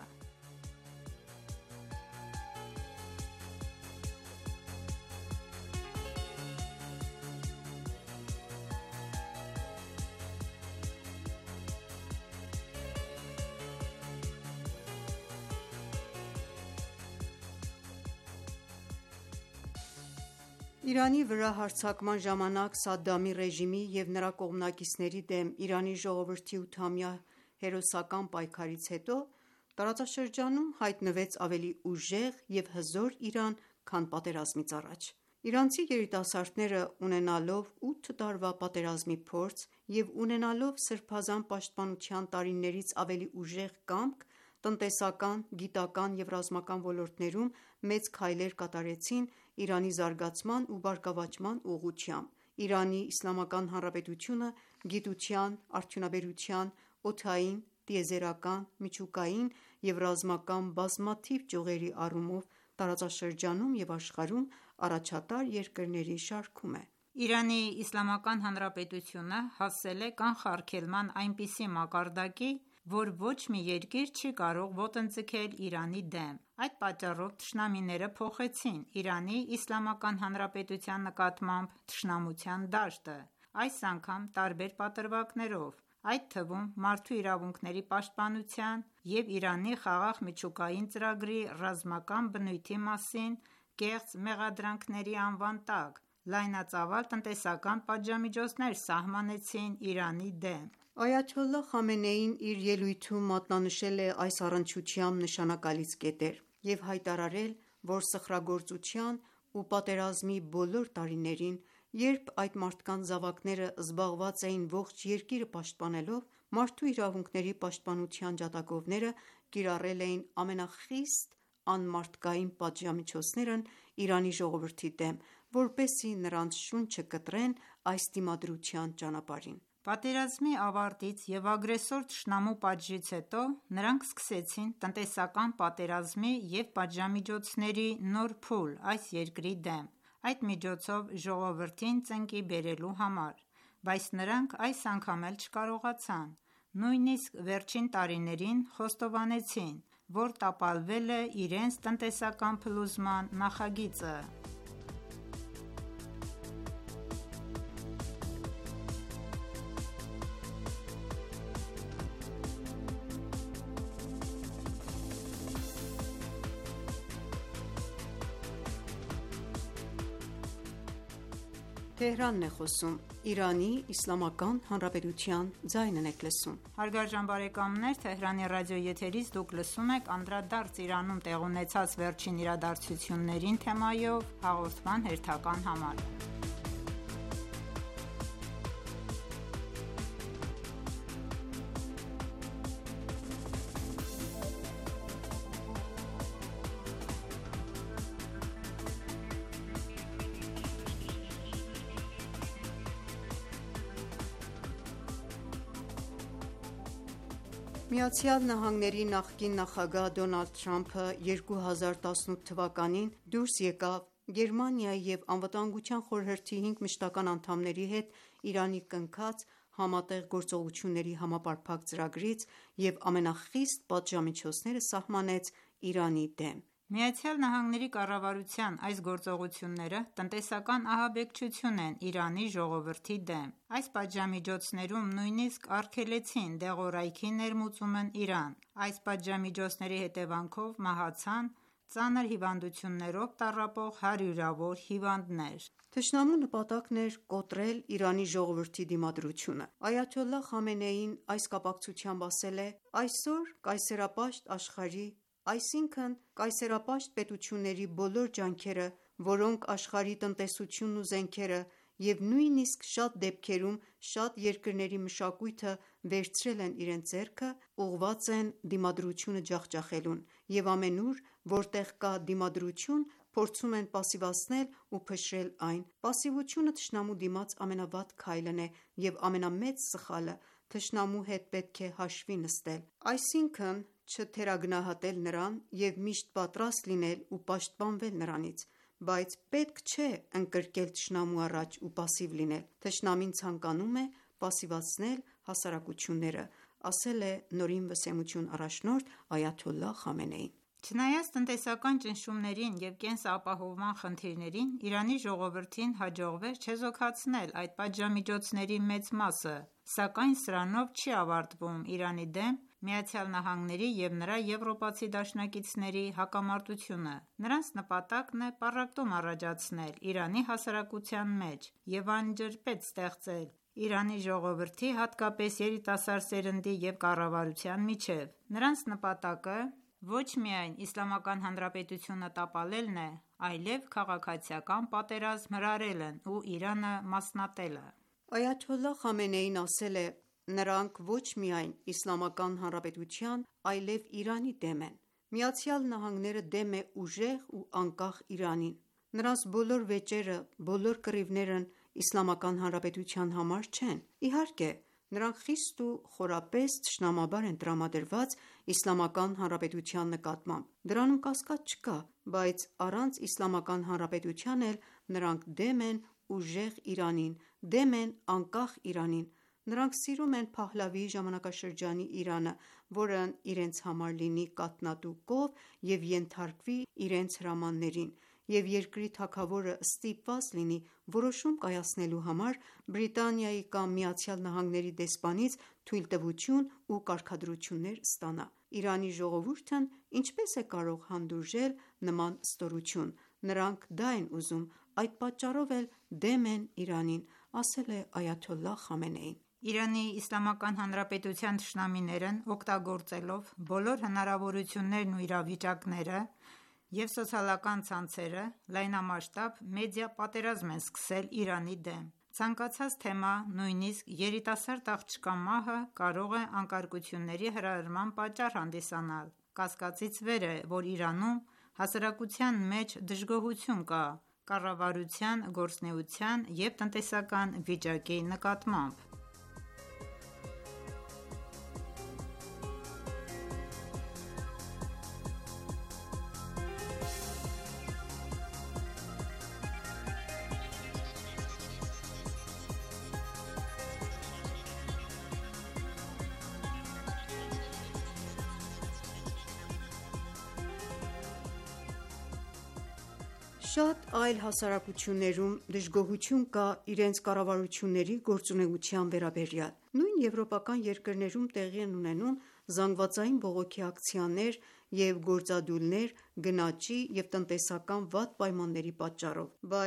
Իրանի վրա հարձակման ժամանակ Սադամի ռեժիմի և նրա կողմնակիցների դեմ Իրանի ժողովրդի ութամյա հերոսական պայքարից հետո տարածաշրջանում հայտնվեց ավելի ուժեղ և հզոր Իրան, քան պատերազմից առաջ: Իրանցի երիտասարդները ունենալով ութ տարվա պատերազմի փորձ և ունենալով սրբազան պաշտպանության տարիներից ավելի ուժեղ կամք, տնտեսական, գիտական և ռազմական ոլորտներում մեծ քայլեր կատարեցին Իրանի զարգացման ու բարգավաճման ուղղությամբ: Իրանի Իսլամական Հանրապետությունը գիտության, արդյունաբերության, օդային, տիեզերական, միջուկային և ռազմական բազմաթիվ ճյուղերի առումով տարածաշրջանում և աշխարհում առաջատար երկրների շարքում է: Իրանի Իսլամական Հանրապետությունը հասել է կանխարգելման այնպիսի մակարդակի, որ ոչ մի երկիր չի կարող ոտնձգել Իրանի դեմ: Այդ պատճառով թշնամիները փոխեցին Իրանի Իսլամական Հանրապետության նկատմամբ թշնամության դաշտը, այս անգամ տարբեր պատրվակներով, այդ թվում մարդու իրավունքների պաշտպանության և Իրանի խաղաղ միջուկային ծրագրի ռազմական բնույթի մասին կեղծ մեղադրանքների անվան տակ լայնածավալ տնտեսական պատժամիջոցներ սահմանեցին Իրանի դեմ: Այաթոլլահ Խամենեին իր ելույթում մատնանշել է այս առնչությամբ նշանակալից կետեր և հայտարարել, որ սխրագործության ու պատերազմի բոլոր տարիներին, երբ այդ մարդկանց զավակները զբաղված էին ողջ երկիրը պաշտպանելով, մարդու իրավունքների պաշտպանության ջատագովները կիրառել էին ամենախիստ անմարդկային պատժամիջոցներն Իրանի ժողովրդի դեմ, որպեսզի նրանց շունչը կտրեն այս դիմադրության ճանապարհին: Պատերազմի ավարտից և ագրեսոր թշնամու պատժից հետո նրանք սկսեցին տնտեսական պատերազմի և պատժամիջոցների նոր փուլ այս երկրի դեմ, այդ միջոցով ժողովրդին ծնկի բերելու համար, բայց նրանք այս անգամ էլ չկարողացան: Նույնիսկ վերջին տարիներին խոստովանեցին, որ տապալվել է իրենց տնտեսական փլուզման նախագիծը: իրադարձություններին թեմայով հաղորդման հերթական համար։ ԱՄՆ նախկին նախագահ Դոնալդ Թրամփը երկու հազար տասնութ թվականին դուրս եկավ Գերմանիայի և Անվտանգության խորհրդի հինգ մշտական անդամների հետ Իրանի կնքած Համատեղ գործողությունների համապարփակ ծրագրից և ամենախիստ պատժամիջոցները սահմանեց Իրանի դեմ։ ԱՄՆ կառավարության այս գործողությունները տնտեսական ահաբեկչություն են Իրանի ժողովրդի դեմ։ Այս պատժամիջոցներում նույնիսկ արգելեցին դեղորայքի ներմուծումն Իրան։ Այս պատժամիջոցների հետևանքով մահացան ծանր հիվանդություններով տառապող հարյուրավոր հիվանդներ։ Թշնամու նպատակն էր կոտրել Իրանի ժողովրդի դիմադրությունը։ Այաթոլլահ Խամենեին այս կապակցությամբ ասել է. «Այսօր կայսերապաշտ աշխարհի, այսինքն կայսերապաշտ պետությունների բոլոր ջանքերը, որոնք աշխարհի տնտեսությունն ու զենքերը և նույնիսկ շատ դեպքերում շատ երկրների մշակույթը վերցրել են իրենց ձեռքը, ուղղված են դիմադրությունը ջախջախելուն, և ամենուր, որտեղ կա դիմադրություն, փորձում են պասիվացնել ու փշրել այն։ Պասիվությունը թշնամու դիմաց ամենավատ քայլն է և ամենամեծ սխալը։ Թշնամու հետ պետք է հաշվի նստել, այսինքն չթերագնահատել նրան և միշտ պատրաստ լինել ու պաշտպանվել նրանից, բայց պետք չէ ընկրկել թշնամու առաջ ու պասիվ լինել։ Թշնամին ցանկանում է պասիվացնել հասարակությունները», ասել է Նորին վսեմություն առաջնորդ Այաթոլլահ Խամենեին։ Չնայած տնտեսական ճնշումներին և կենսապահովման խնդիրներին, Իրանի ժողովրդին հաջողվեց չեզոքացնել այդ պատժամիջոցների մեծ մասը, սակայն սրանով չի ավարտվում Իրանի դեմ ԱՄՆ-ի և նրա եվրոպացի դաշնակիցների հակամարտությունը։ Նրանց նպատակն է պառակտում առաջացնել Իրանի հասարակության մեջ և անջրպետ ստեղծել Իրանի ժողովրդի, հատկապես երիտասարդ սերնդի և կառավարության միջև։ Նրանց նպատակը ոչ միայն Իսլամական Հանրապետությունը տապալելն է, այլև քաղաքացիական պատերազմ հրահրելն ու Իրանը մասնատելը։ Այաթոլլահ Խամենեին ասել է. «Նրանք ոչ միայն Իսլամական Հանրապետության, այլև Իրանի դեմ են։ ԱՄՆ-ը դեմ է ուժեղ ու անկախ Իրանին։ Նրանց բոլոր վեճերը, բոլոր կռիվներն Իսլամական Հանրապետության համար չեն։ Իհարկե, նրանք խիստ ու խորապես թշնամաբար են տրամադրված Իսլամական Հանրապետության նկատմամբ, դրանում կասկած չկա, բայց առանց Իսլամական Հանրապետության էլ նրանք դեմ են ուժեղ Իրանին, դեմ են անկախ Իրանին։ Նրանք սիրում են Փահլավիի ժամանակաշրջանի Իրանը, որն իրենց համար լինի կաթնատու կով և ենթարկվի իրենց հրամաններին, և երկրի թագավորը ստիպված լինի որոշում կայացնելու համար Բրիտանիայի կամ ԱՄՆ-ի դեսպանից թույլտվություն ու կարգադրություններ ստանա։ Իրանի ժողովուրդն ինչպե՞ս է կարող հանդուրժել նման ստորություն։ Նրանք դա են ուզում, այդ պատճառով էլ դեմ են Իրանին», ասել է Այաթոլլահ Խամենեին։ Իրանի Իսլամական Հանրապետության թշնամիներն օգտագործելով բոլոր հնարավորություններն ու իրավիճակները և սոցիալական ցանցերը, լայնամասշտաբ մեդիա պատերազմ են սկսել Իրանի դեմ։ Ցանկացած թեմա, նույնիսկ երիտասարդ աղջկա մահը կարող է անկարգությունների հրահրման պատճառ հանդիսանալ։ Կասկածից վեր է, որ Իրանում հասարակության մեջ դժգոհություն կա կառավարության գործունեության և տնտեսական վիճակի նկատմամբ։ Շատ այլ հասարակություններում դժգոհություն կա իրենց կառավարությունների գործունեության վերաբերյալ։ Նույն եվրոպական երկրներում տեղի են ունենում զանգվածային բողոքի ակցիաներ և գործադուլներ գնաճի և տնտեսական վատ պայմանների պատճառով։ Բայց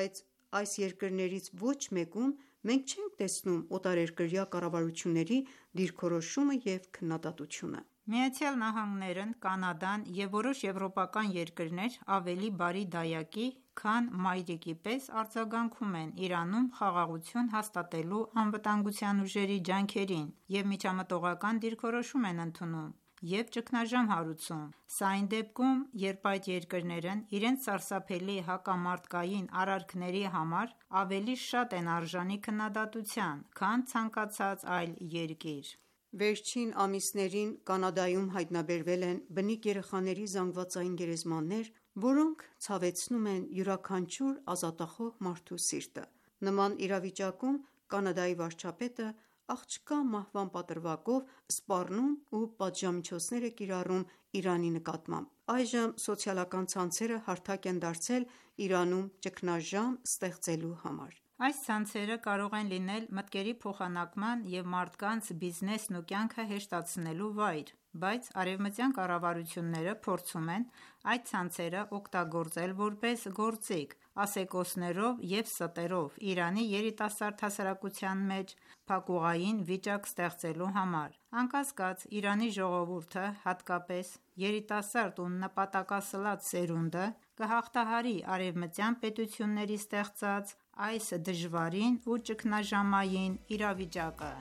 այս երկրներից ոչ մեկում մենք չենք տեսնում օտարերկրյա կառավարությունների դիրքորոշումը և քննադատությունը։ ԱՄՆ-ն, Կանադան և որոշ եվրոպական երկրներ ավելի բարի դայակի, քան մայրիկի պես արձագանքում են Իրանում խաղաղություն հաստատելու անվտանգության ուժերի ջանքերին և միջամտողական դիրքորոշում են ընդունում և ճգնաժամ հարուցում։ Սա այն դեպքում, երբ այդ երկրներն իրենց սարսափելի հակամարտկային արարքների համար ավելի շատ են արժանի քննադատության, քան ցանկացած այլ երկիր։ Վերջին ամիսներին Կանադայում հայտնաբերվել են բնիկ երեխաների զանգվածային գերեզմաններ, որոնք ցավեցնում են յուրաքանչյուր ազատախոհ մարդու սիրտը։ Նման իրավիճակում Կանադայի վարչապետը աղջկա մահվան պատրվակով սպառնում ու պատժամիջոցներ է կիրառում Իրանի նկատմամբ։ Այժմ սոցիալական ցանցերը հարթակ են դարձել Իրանում ճգնաժամ ստեղծելու համար։ Այս ցանցերը կարող են լինել մտքերի փոխանակման և մարդկանց բիզնեսն ու կյանքը հեշտացնելու վայր, բայց արևմտյան կառավարությունները փորձում են այդ ցանցերը օգտագործել որպես գործիք՝ ասեկոսներով և ստերով Իրանի երիտասարդ հասարակության մեջ փակուղային վիճակ ստեղծելու համար։ Անկասկած, Իրանի ժողովուրդը, հատկապես երիտասարդ ու նպատակասլաց սերունդը, կհաղթահարի արևմտյան պետությունների ստեղծած այս դժվարին ու ճգնաժամային իրավիճակը։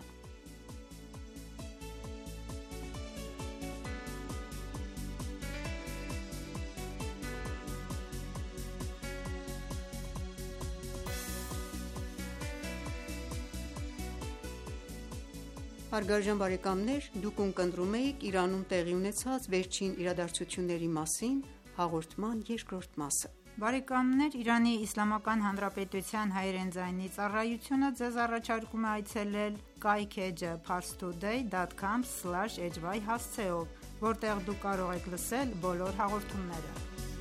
Հարգարժան բարեկամներ, դուք ունկնդրում էիք Իրանում տեղի ունեցած վերջին իրադարձությունների մասին հաղորդման երկրորդ մասը։ Բարեկամներ, Իրանի Իսլամական Հանրապետության հայերեն ձայնի ծառայությունը ձեզ առաջարկում է այցելել կայք էջը parstoday dot com slash h y հասցեով, որտեղ դուք կարող եք լսել բոլոր հաղորդումները։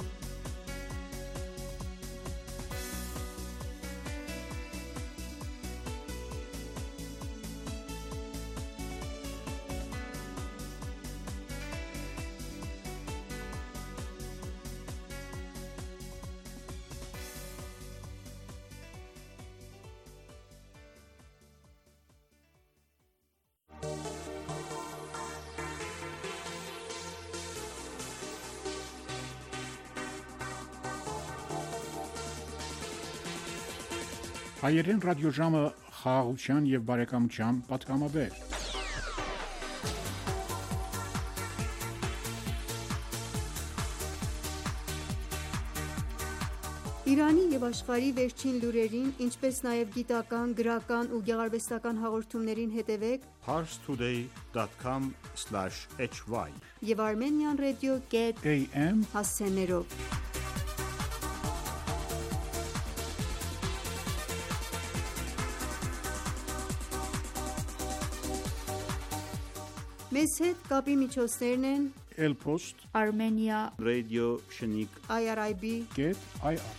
Հայերեն ռադիոժամը խաղաղության և բարեկամության պատգամաբեր։ Իրանի և աշխարհի վերջին լուրերին, ինչպես նաև գիտական, գրական ու գեղարվեստական հաղորդումներին հետևեք parstoday dot com slash h y և Armenian Radio A M հասցեներով։ Մեզ հետ կապի միջոցներն են Elpost Armenia Radio Shnik I R I B Get I R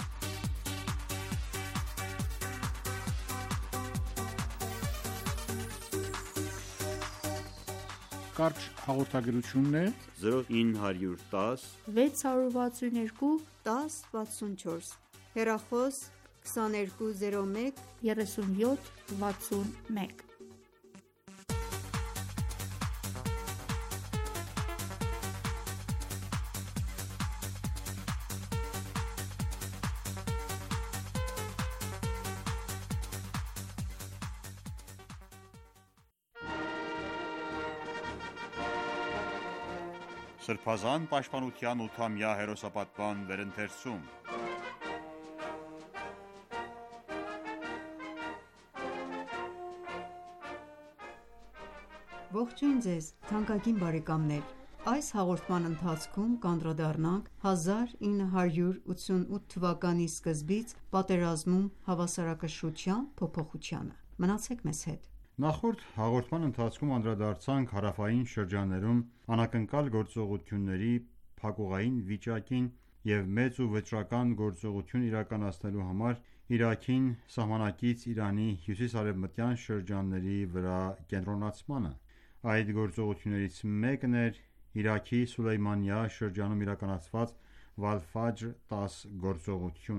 Կարճ հաղորդագրությունն է zero nine one zero վեց հարյուր վաթսուն երկու դաս վաթսունչորս հեռախոս քսաներկու զիրո մեկ երեսունյոթ վաթսուն մեկ։ Սրբազան պաշտպանության ութամյա հերոսապատման վերընթերցում։ Ողջույն ձեզ թանկագին բարեկամներ։ Այս հաղորդման ընթացքում կանդրադառնանք հազար ինը հարյուր ութսունութ թվականի սկզբից պատերազմում հավասարակշռության փոփոխությանը։ Մնացեք մեզ հետ։ Նախորդ հաղորդման ընթացքում անդրադարձանք հարավային շրջաններում անակնկալ գործողությունների փակուղային վիճակին և մեծ ու վճռական գործողություն իրականացնելու համար Իրաքին սահմանակից Իրանի հյուսիս-արևմտյան շրջանների վրա կենտրոնացմանը։ Այդ գործողություններից մեկն էր Իրաքի Սուլեյմանիա շրջանում իրականացված Վալ-Ֆաջր տաս գործողությունը։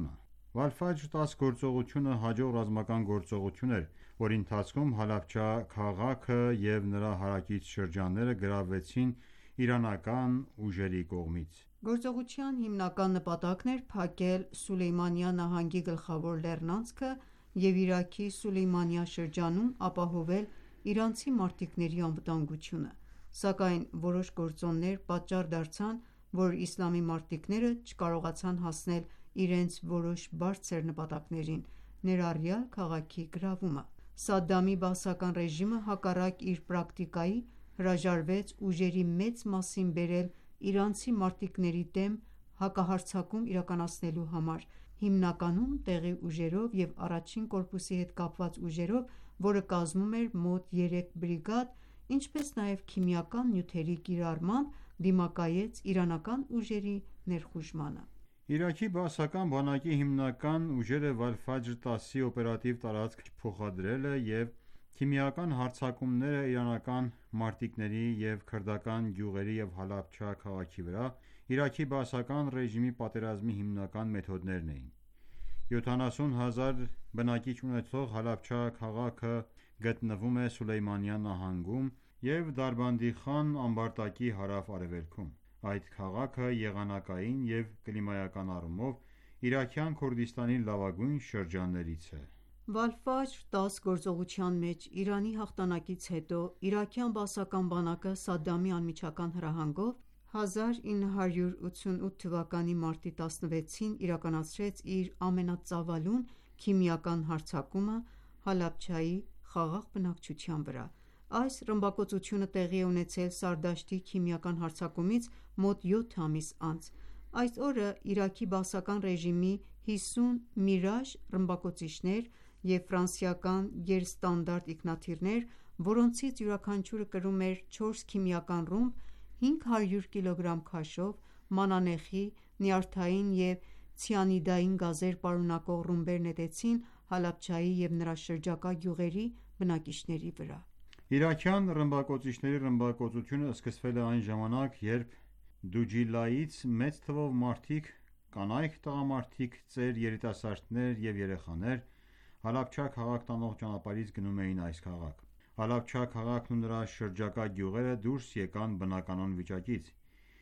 Վալֆաջր դաս գործողությունը հաջող ռազմական գործողություն էր, որի ընթացքում Հալաբջա քաղաքը և նրա հարակից շրջանները գրավվեցին իրանական ուժերի կողմից։ Գործողության հիմնական նպատակն էր փակել Սուլեյմանիա նահանգի գլխավոր լեռնանցքը և Իրաքի Սուլեյմանիա շրջանում ապահովել իրանցի մարտիկների անվտանգությունը, սակայն որոշ գործոններ պատճառ դարձան, որ իսլամի մարտիկները չկարողացան հասնել իրենց որոշ բարձր նպատակներին, ներառյալ քաղաքի գրավումը։ Սադամի բաասական ռեժիմը, հակառակ իր պրակտիկայի, հրաժարվեց ուժերի մեծ մասին բերել իրանցի մարտիկների դեմ հակահարձակում իրականացնելու համար, հիմնականում տեղի ուժերով և առաջին կորպուսի հետ կապված ուժերով, որը կազմում էր մոտ երեք բրիգադ, ինչպես նաև քիմիական նյութերի կիրառմամբ դիմակայեց իրանական ուժերի ներխուժմանը։ Իրաքի բաասական բանակի հիմնական ուժերը Վալֆաջր դասի օպերատիվ տարածք չփոխադրելը և քիմիական հարձակումները իրանական մարտիկների և քրդական գյուղերի և Հալաբջա քաղաքի վրա Իրաքի բաասական ռեժիմի պատերազմի հիմնական մեթոդներն էին։ յոթանասուն հազար բնակիչ ունեցող Հալաբջա քաղաքը գտնվում է Սուլեյմանիա նահանգում և Դարբանդի Խան ամբարտակի հարավ-արևելքում։ Այդ քաղաքը եղանակային և կլիմայական առումով Իրաքյան Քուրդիստանի լավագույն շրջաններից է։ Վալֆաջր դաս գործողության մեջ Իրանի հաղթանակից հետո իրաքյան բաասական բանակը Սադամի անմիջական հրահանգով հազար ինը հարյուր ութսունութ թվականի մարտի տասնվեցին իրականացրեց իր ամենածավալուն քիմիական հարձակումը Հալաբջայի խաղաղ բնակչության վրա։ Այս ռմբակոծությունը տեղի է ունեցել Սարդաշտի քիմիական հարձակումից մոտ յոթ ամիս անց։ Այս օրը Իրաքի բաասական ռեժիմի հիսուն Միրաժ ռմբակոծիչներ և ֆրանսիական գերստանդարտ ինքնաթիռներ, որոնցից յուրաքանչյուրը կրում էր չորս քիմիական ռումբ, հինգ հարյուր կիլոգրամ քաշով, մանանեխի, նյարդային և ցիանիդային գազեր պարունակող ռումբեր նետեցին Հալաբջայի և նրա շրջակա գյուղերի բնակիչների վրա։ Իրաքյան ռմբակոծիչների ռմբակոծությունը սկսվել է այն ժամանակ, երբ Դուջիլայից մեծ թվով մարդիկ, կանայք, տղամարդիկ, ծեր, երիտասարդներ և երեխաներ Հալաբջա քաղաք տանող ճանապարհից գնում էին այս քաղաք։ Հալաբջա քաղաքն ու նրա շրջակա գյուղերը դուրս եկան բնականոն վիճակից,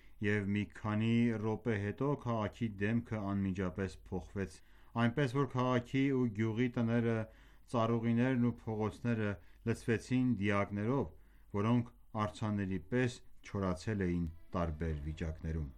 և մի քանի րոպե հետո քաղաքի դեմքը անմիջապես փոխվեց, այնպես որ քաղաքի ու գյուղի տները, ծառուղիներն ու փողոցները լցվեցին դիակներով, որոնք արձանների պես չորացել էին տարբեր վիճակներում։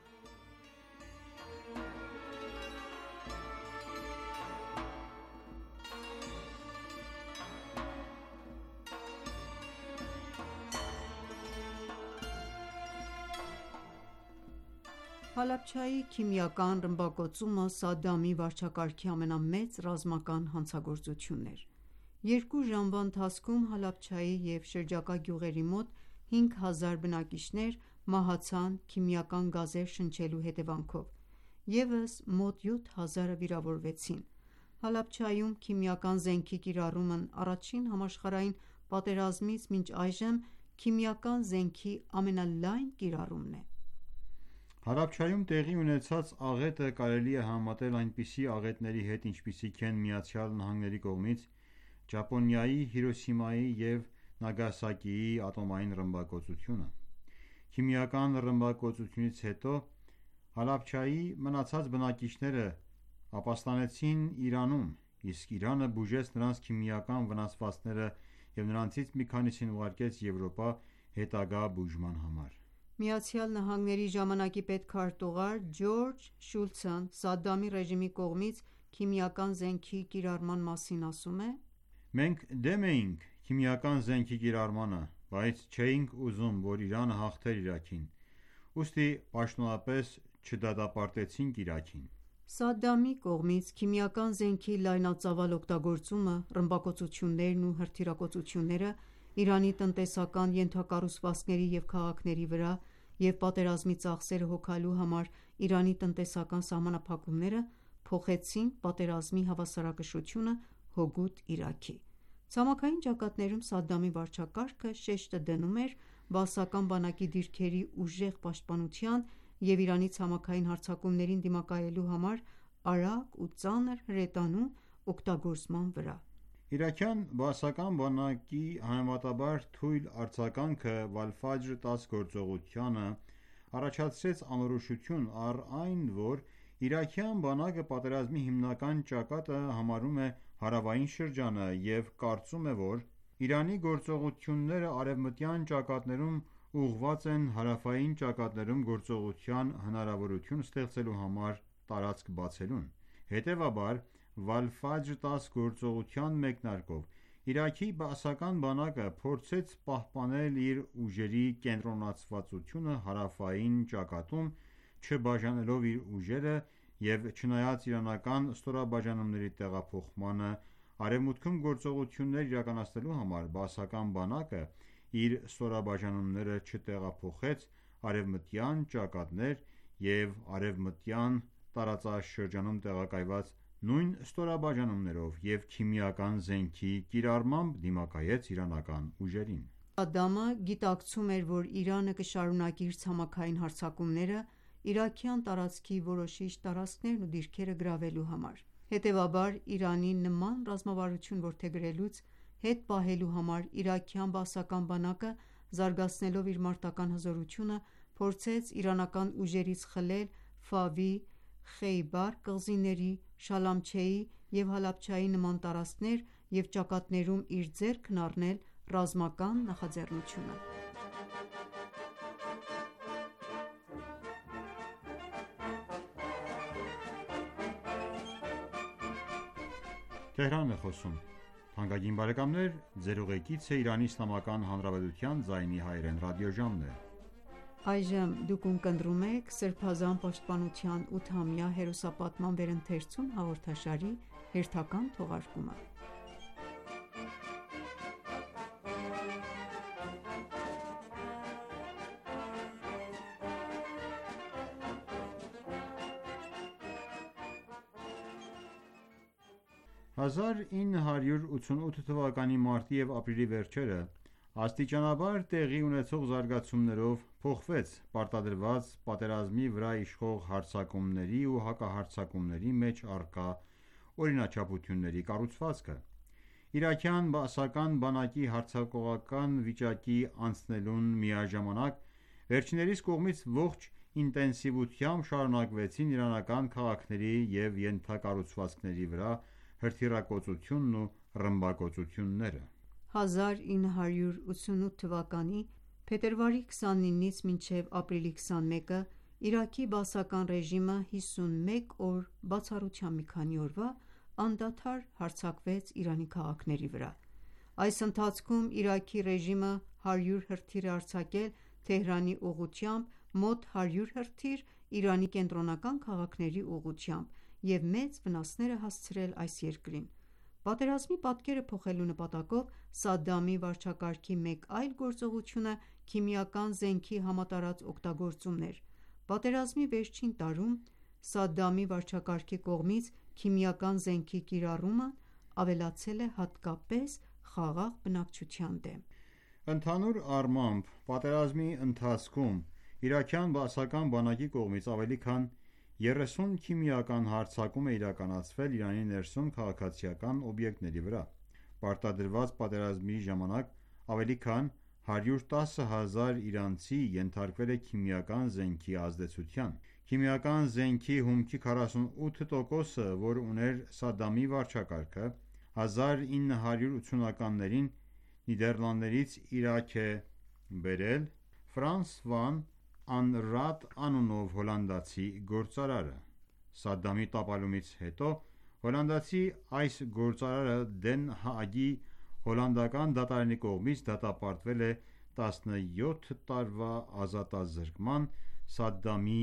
Հալաբջայի քիմիական ռմբակոծումը Սադամի վարչակարգի ամենամեծ ռազմական հանցագործությունն էր։ Երկու ժամվա ընթացքում Հալաբջայի և շրջակա գյուղերի մոտ հինգ հազար բնակիչներ մահացան քիմիական գազեր շնչելու հետևանքով, ևս մոտ յոթ հազարը վիրավորվեցին։ Հալաբջայում քիմիական զենքի կիրառումն առաջին համաշխարհային պատերազմից մինչ այժմ քիմիական զենքի ամենալայն կիրառումն է։ Հալաբջայում տեղի ունեցած աղետը կարելի է համեմատել այնպիսի աղետների հետ, ինչպիսիք են ԱՄՆ-ի կողմից Ճապոնիայի Հիրոսիմայի և Նագասակիի ատոմային ռմբակոծությունը։ Քիմիական ռմբակոծությունից հետո Հալաբջայի մնացած բնակիչները ապաստանեցին Իրանում, իսկ Իրանը բուժեց նրանց քիմիական վնասվածքները և նրանցից մի քանիսին ուղարկեց Եվրոպա հետագա բուժման համար։ ԱՄՆ-ի ժամանակի պետքարտուղար Ջորջ Շուլցն Սադամի ռեժիմի կողմից քիմիական զենքի կիրառման մասին ասում է. «Մենք դեմ էինք քիմիական զենքի կիրառմանը, բայց չէինք ուզում, որ Իրանը հաղթեր Իրաքին, ուստի պաշտոնապես չդատապարտեցինք Իրաքին»։ Սադամի կողմից քիմիական զենքի լայնածավալ օգտագործումը, ռմբակոծություններն ու հրթիռակոծությունները Իրանի տնտեսական ենթակառուցվածքների և քաղաքների վրա և պատերազմի ծախսերը հոգալու համար Իրանի տնտեսական սահմանափակումները փոխեցին պատերազմի հավասարակշռությունը հօգուտ Իրաքի։ Ցամաքային ճակատներում Սադամի վարչակարգը շեշտը դնում էր բաասական բանակի դիրքերի ուժեղ պաշտպանության և Իրանի ցամաքային հարձակումներին դիմակայելու համար արագ ու ծանր հրետանու օգտագործման վրա։ Իրաքյան բաասական բանակի համեմատաբար թույլ արձագանքը Վալֆաջր դաս գործողությանը առաջացրեց անորոշություն, առ այն, որ իրաքյան բանակը պատերազմի հիմնական ճակատը համարում է հարավային շրջանը և կարծում է, որ Իրանի գործողությունները արևմտյան ճակատներում ուղղված են հարավային ճակատներում գործողության հնարավորություն ստեղծելու համար տարածք բացելուն։ Հետևաբար, Վալֆաջր դաս գործողության մեկնարկով Իրաքի բաասական բանակը փորձեց պահպանել իր ուժերի կենտրոնացվածությունը հարավային ճակատում, չբաժանելով իր ուժերը և չնայած իրանական ստորաբաժանումների տեղափոխմանը, արևմուտքում գործողություններ իրականացնելու համար բաասական բանակը իր ստորաբաժանումները չտեղափոխեց արևմտյան ճակատներ և արևմտյան տարածաշրջանում տեղակայված նույն ստորաբաժանումներով և քիմիական զենքի կիրառմամբ դիմակայեց իրանական ուժերին։ Սադամը գիտակցում էր, որ Իրանը կշարունակի իր ցամաքային հարձակումները իրաքյան տարածքի որոշիչ տարածքներն ու դիրքերը գրավելու համար։ Հետևաբար, Իրանին նման ռազմավարություն որդեգրելուց հետ պահելու համար իրաքյան բաասական բանակը, զարգացնելով իր մարտական հզորությունը, փորձեց իրանական ուժերից խլել Ֆավի, Խեյբար կղզիների, Շալամչեի և Հալաբջայի նման տարածքներ և ճակատներում իր ձեռքն առնել ռազմական նախաձեռնությունը։ հազար ինը հարյուր ութսունութ թվականի մարտի և ապրիլի վերջերը աստիճանաբար տեղի ունեցող զարգացումներով փոխվեց պարտադրված պատերազմի վրա իշխող հարձակումների ու հակահարձակումների մեջ առկա օրինաչափությունների կառուցվածքը։ Իրաքյան բաասական բանակի հարձակողական վիճակի անցնելուն միաժամանակ վերջիններիս կողմից ողջ ինտենսիվությամբ շարունակվեցին իրանական քաղաքների և ենթակառուցվածքների վրա հրթիռակոծությունն ու ռմբակոծությունները։ հազար ինը հարյուր ութսունութ թվականի փետրվարի քսանինից մինչև ապրիլի քսանմեկը Իրաքի բաասական ռեժիմը հիսունմեկ օր բացառությամբ մի քանի օրվա անդադար հարձակվեց Իրանի քաղաքների վրա։ Այս ընթացքում Իրաքի ռեժիմը հարյուր հրթիռ է արձակել Թեհրանի ուղղությամբ, մոտ հարյուր հրթիռ Իրանի կենտրոնական քաղաքների ուղղությամբ և մեծ վնասներ է հասցրել այս երկրին։ Պատերազմի պատկերը փոխելու նպատակով Սադամի վարչակարգի մեկ այլ գործողությունը քիմիական զենքի համատարած օգտագործումն էր։ Պատերազմի վերջին տարում Սադամի վարչակարգի կողմից քիմիական զենքի կիրառումն ավելացել է հատկապես խաղաղ բնակչության դեմ։ Ընդհանուր առմամբ, պատերազմի ընթացքում իրաքյան բաասական բանակի կողմից ավելի քան երեսուն քիմիական հարձակում է իրականացվել Իրանի ներսում քաղաքացիական օբյեկտների վրա։ Պարտադրված պատերազմի ժամանակ ավելի քան հարյուր տասը հազար իրանցի ենթարկվել է քիմիական զենքի ազդեցության։ Քիմիական զենքի հումքի քառասունութ տոկոսը, որ ուներ Սադամի վարչակարգը, հազար ինը հարյուր ութսունականներին Նիդերլանդներից Իրաք է բերել Ֆրանսվան Անրատ անունով հոլանդացի գործարարը։ Սադամի տապալումից հետո հոլանդացի այս գործարարը Դեն Հաագի հոլանդական դատարանի կողմից դատապարտվել է տասնյոթ տարվա ազատազրկման՝ Սադամի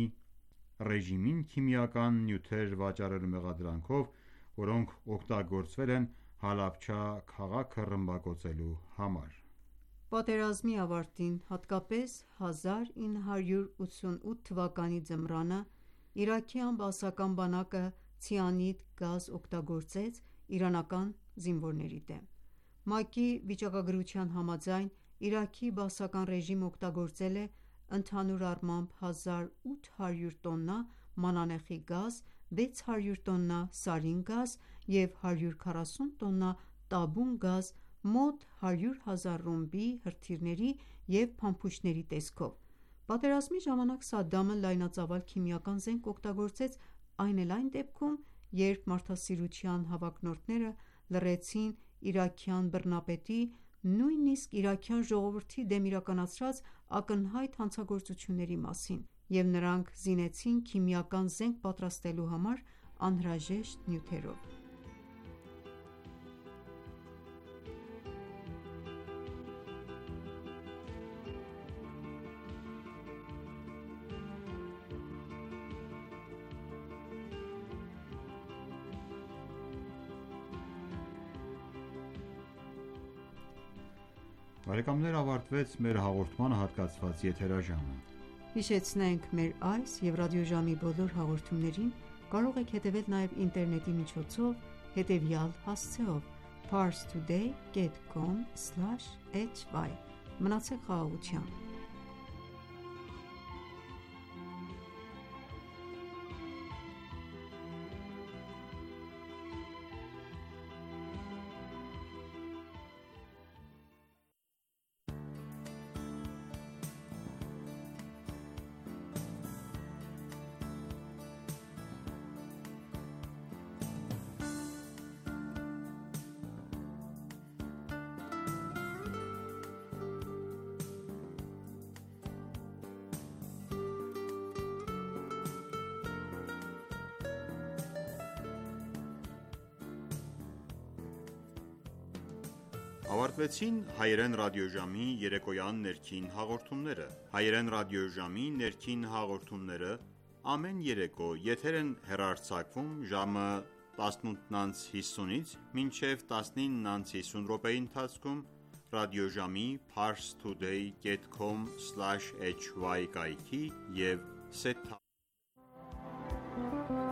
ռեժիմին քիմիական նյութեր վաճառելու մեղադրանքով, որոնք օգտագործվել են Հալաբջա քաղաքը ռմբակոծելու համար։ Պատերազմի ավարտին, հատկապես հազար ինը հարյուր ութսունութ թվականի ձմռանը, իրաքյան բաասական բանակը ցիանիդ գազ օգտագործեց իրանական զինվորների դեմ։ ՄԱԿ-ի վիճակագրության համաձայն, Իրաքի բաասական ռեժիմը օգտագործել է ընդհանուր առմամբ հազար ութ հարյուր տոննա մանանեխի գազ, վեց հարյուր տոննա սարին գազ և հարյուր քառասուն տոննա տաբուն գազ մոտ հարյուր հազար ռումբի, հրթիռների և փամփուշտների տեսքով։ Պատերազմի ժամանակ Սադամը լայնածավալ քիմիական զենք օգտագործեց այն էլ այն դեպքում, երբ մարդասիրության հավակնորդները լռեցին իրաքյան բռնապետի, նույնիսկ իրաքյան ժողովրդի դեմ իրականացրած ակնհայտ հանցագործությունների մասին, և նրանք զինեցին քիմիական զենք պատրաստելու համար անհրաժեշտ նյութերով։ Բարեկամներ, ավարտվեց մեր հաղորդմանը հատկացված եթերաժամը։ Հիշեցնենք մեր այս և ռադիոժամի բոլոր հաղորդումներին կարող եք հետևել նաև ինտերնետի միջոցով հետևյալ հասցեով՝ parstoday dot com slash h y: Մնացեք խաղաղությամբ։ Ավարտվեցին հայերեն ռադիոժամի երեկոյան ներքին հաղորդումները։ Հայերեն ռադիոժամի ներքին հաղորդումները ամեն երեկո եթեր են հեռարձակվում ժամը տասնութ ընց հիսունից մինչև տասնինը ընց հիսուն րոպեի ընթացքում ռադիոժամի parstoday dot com slash h y կայքի և Set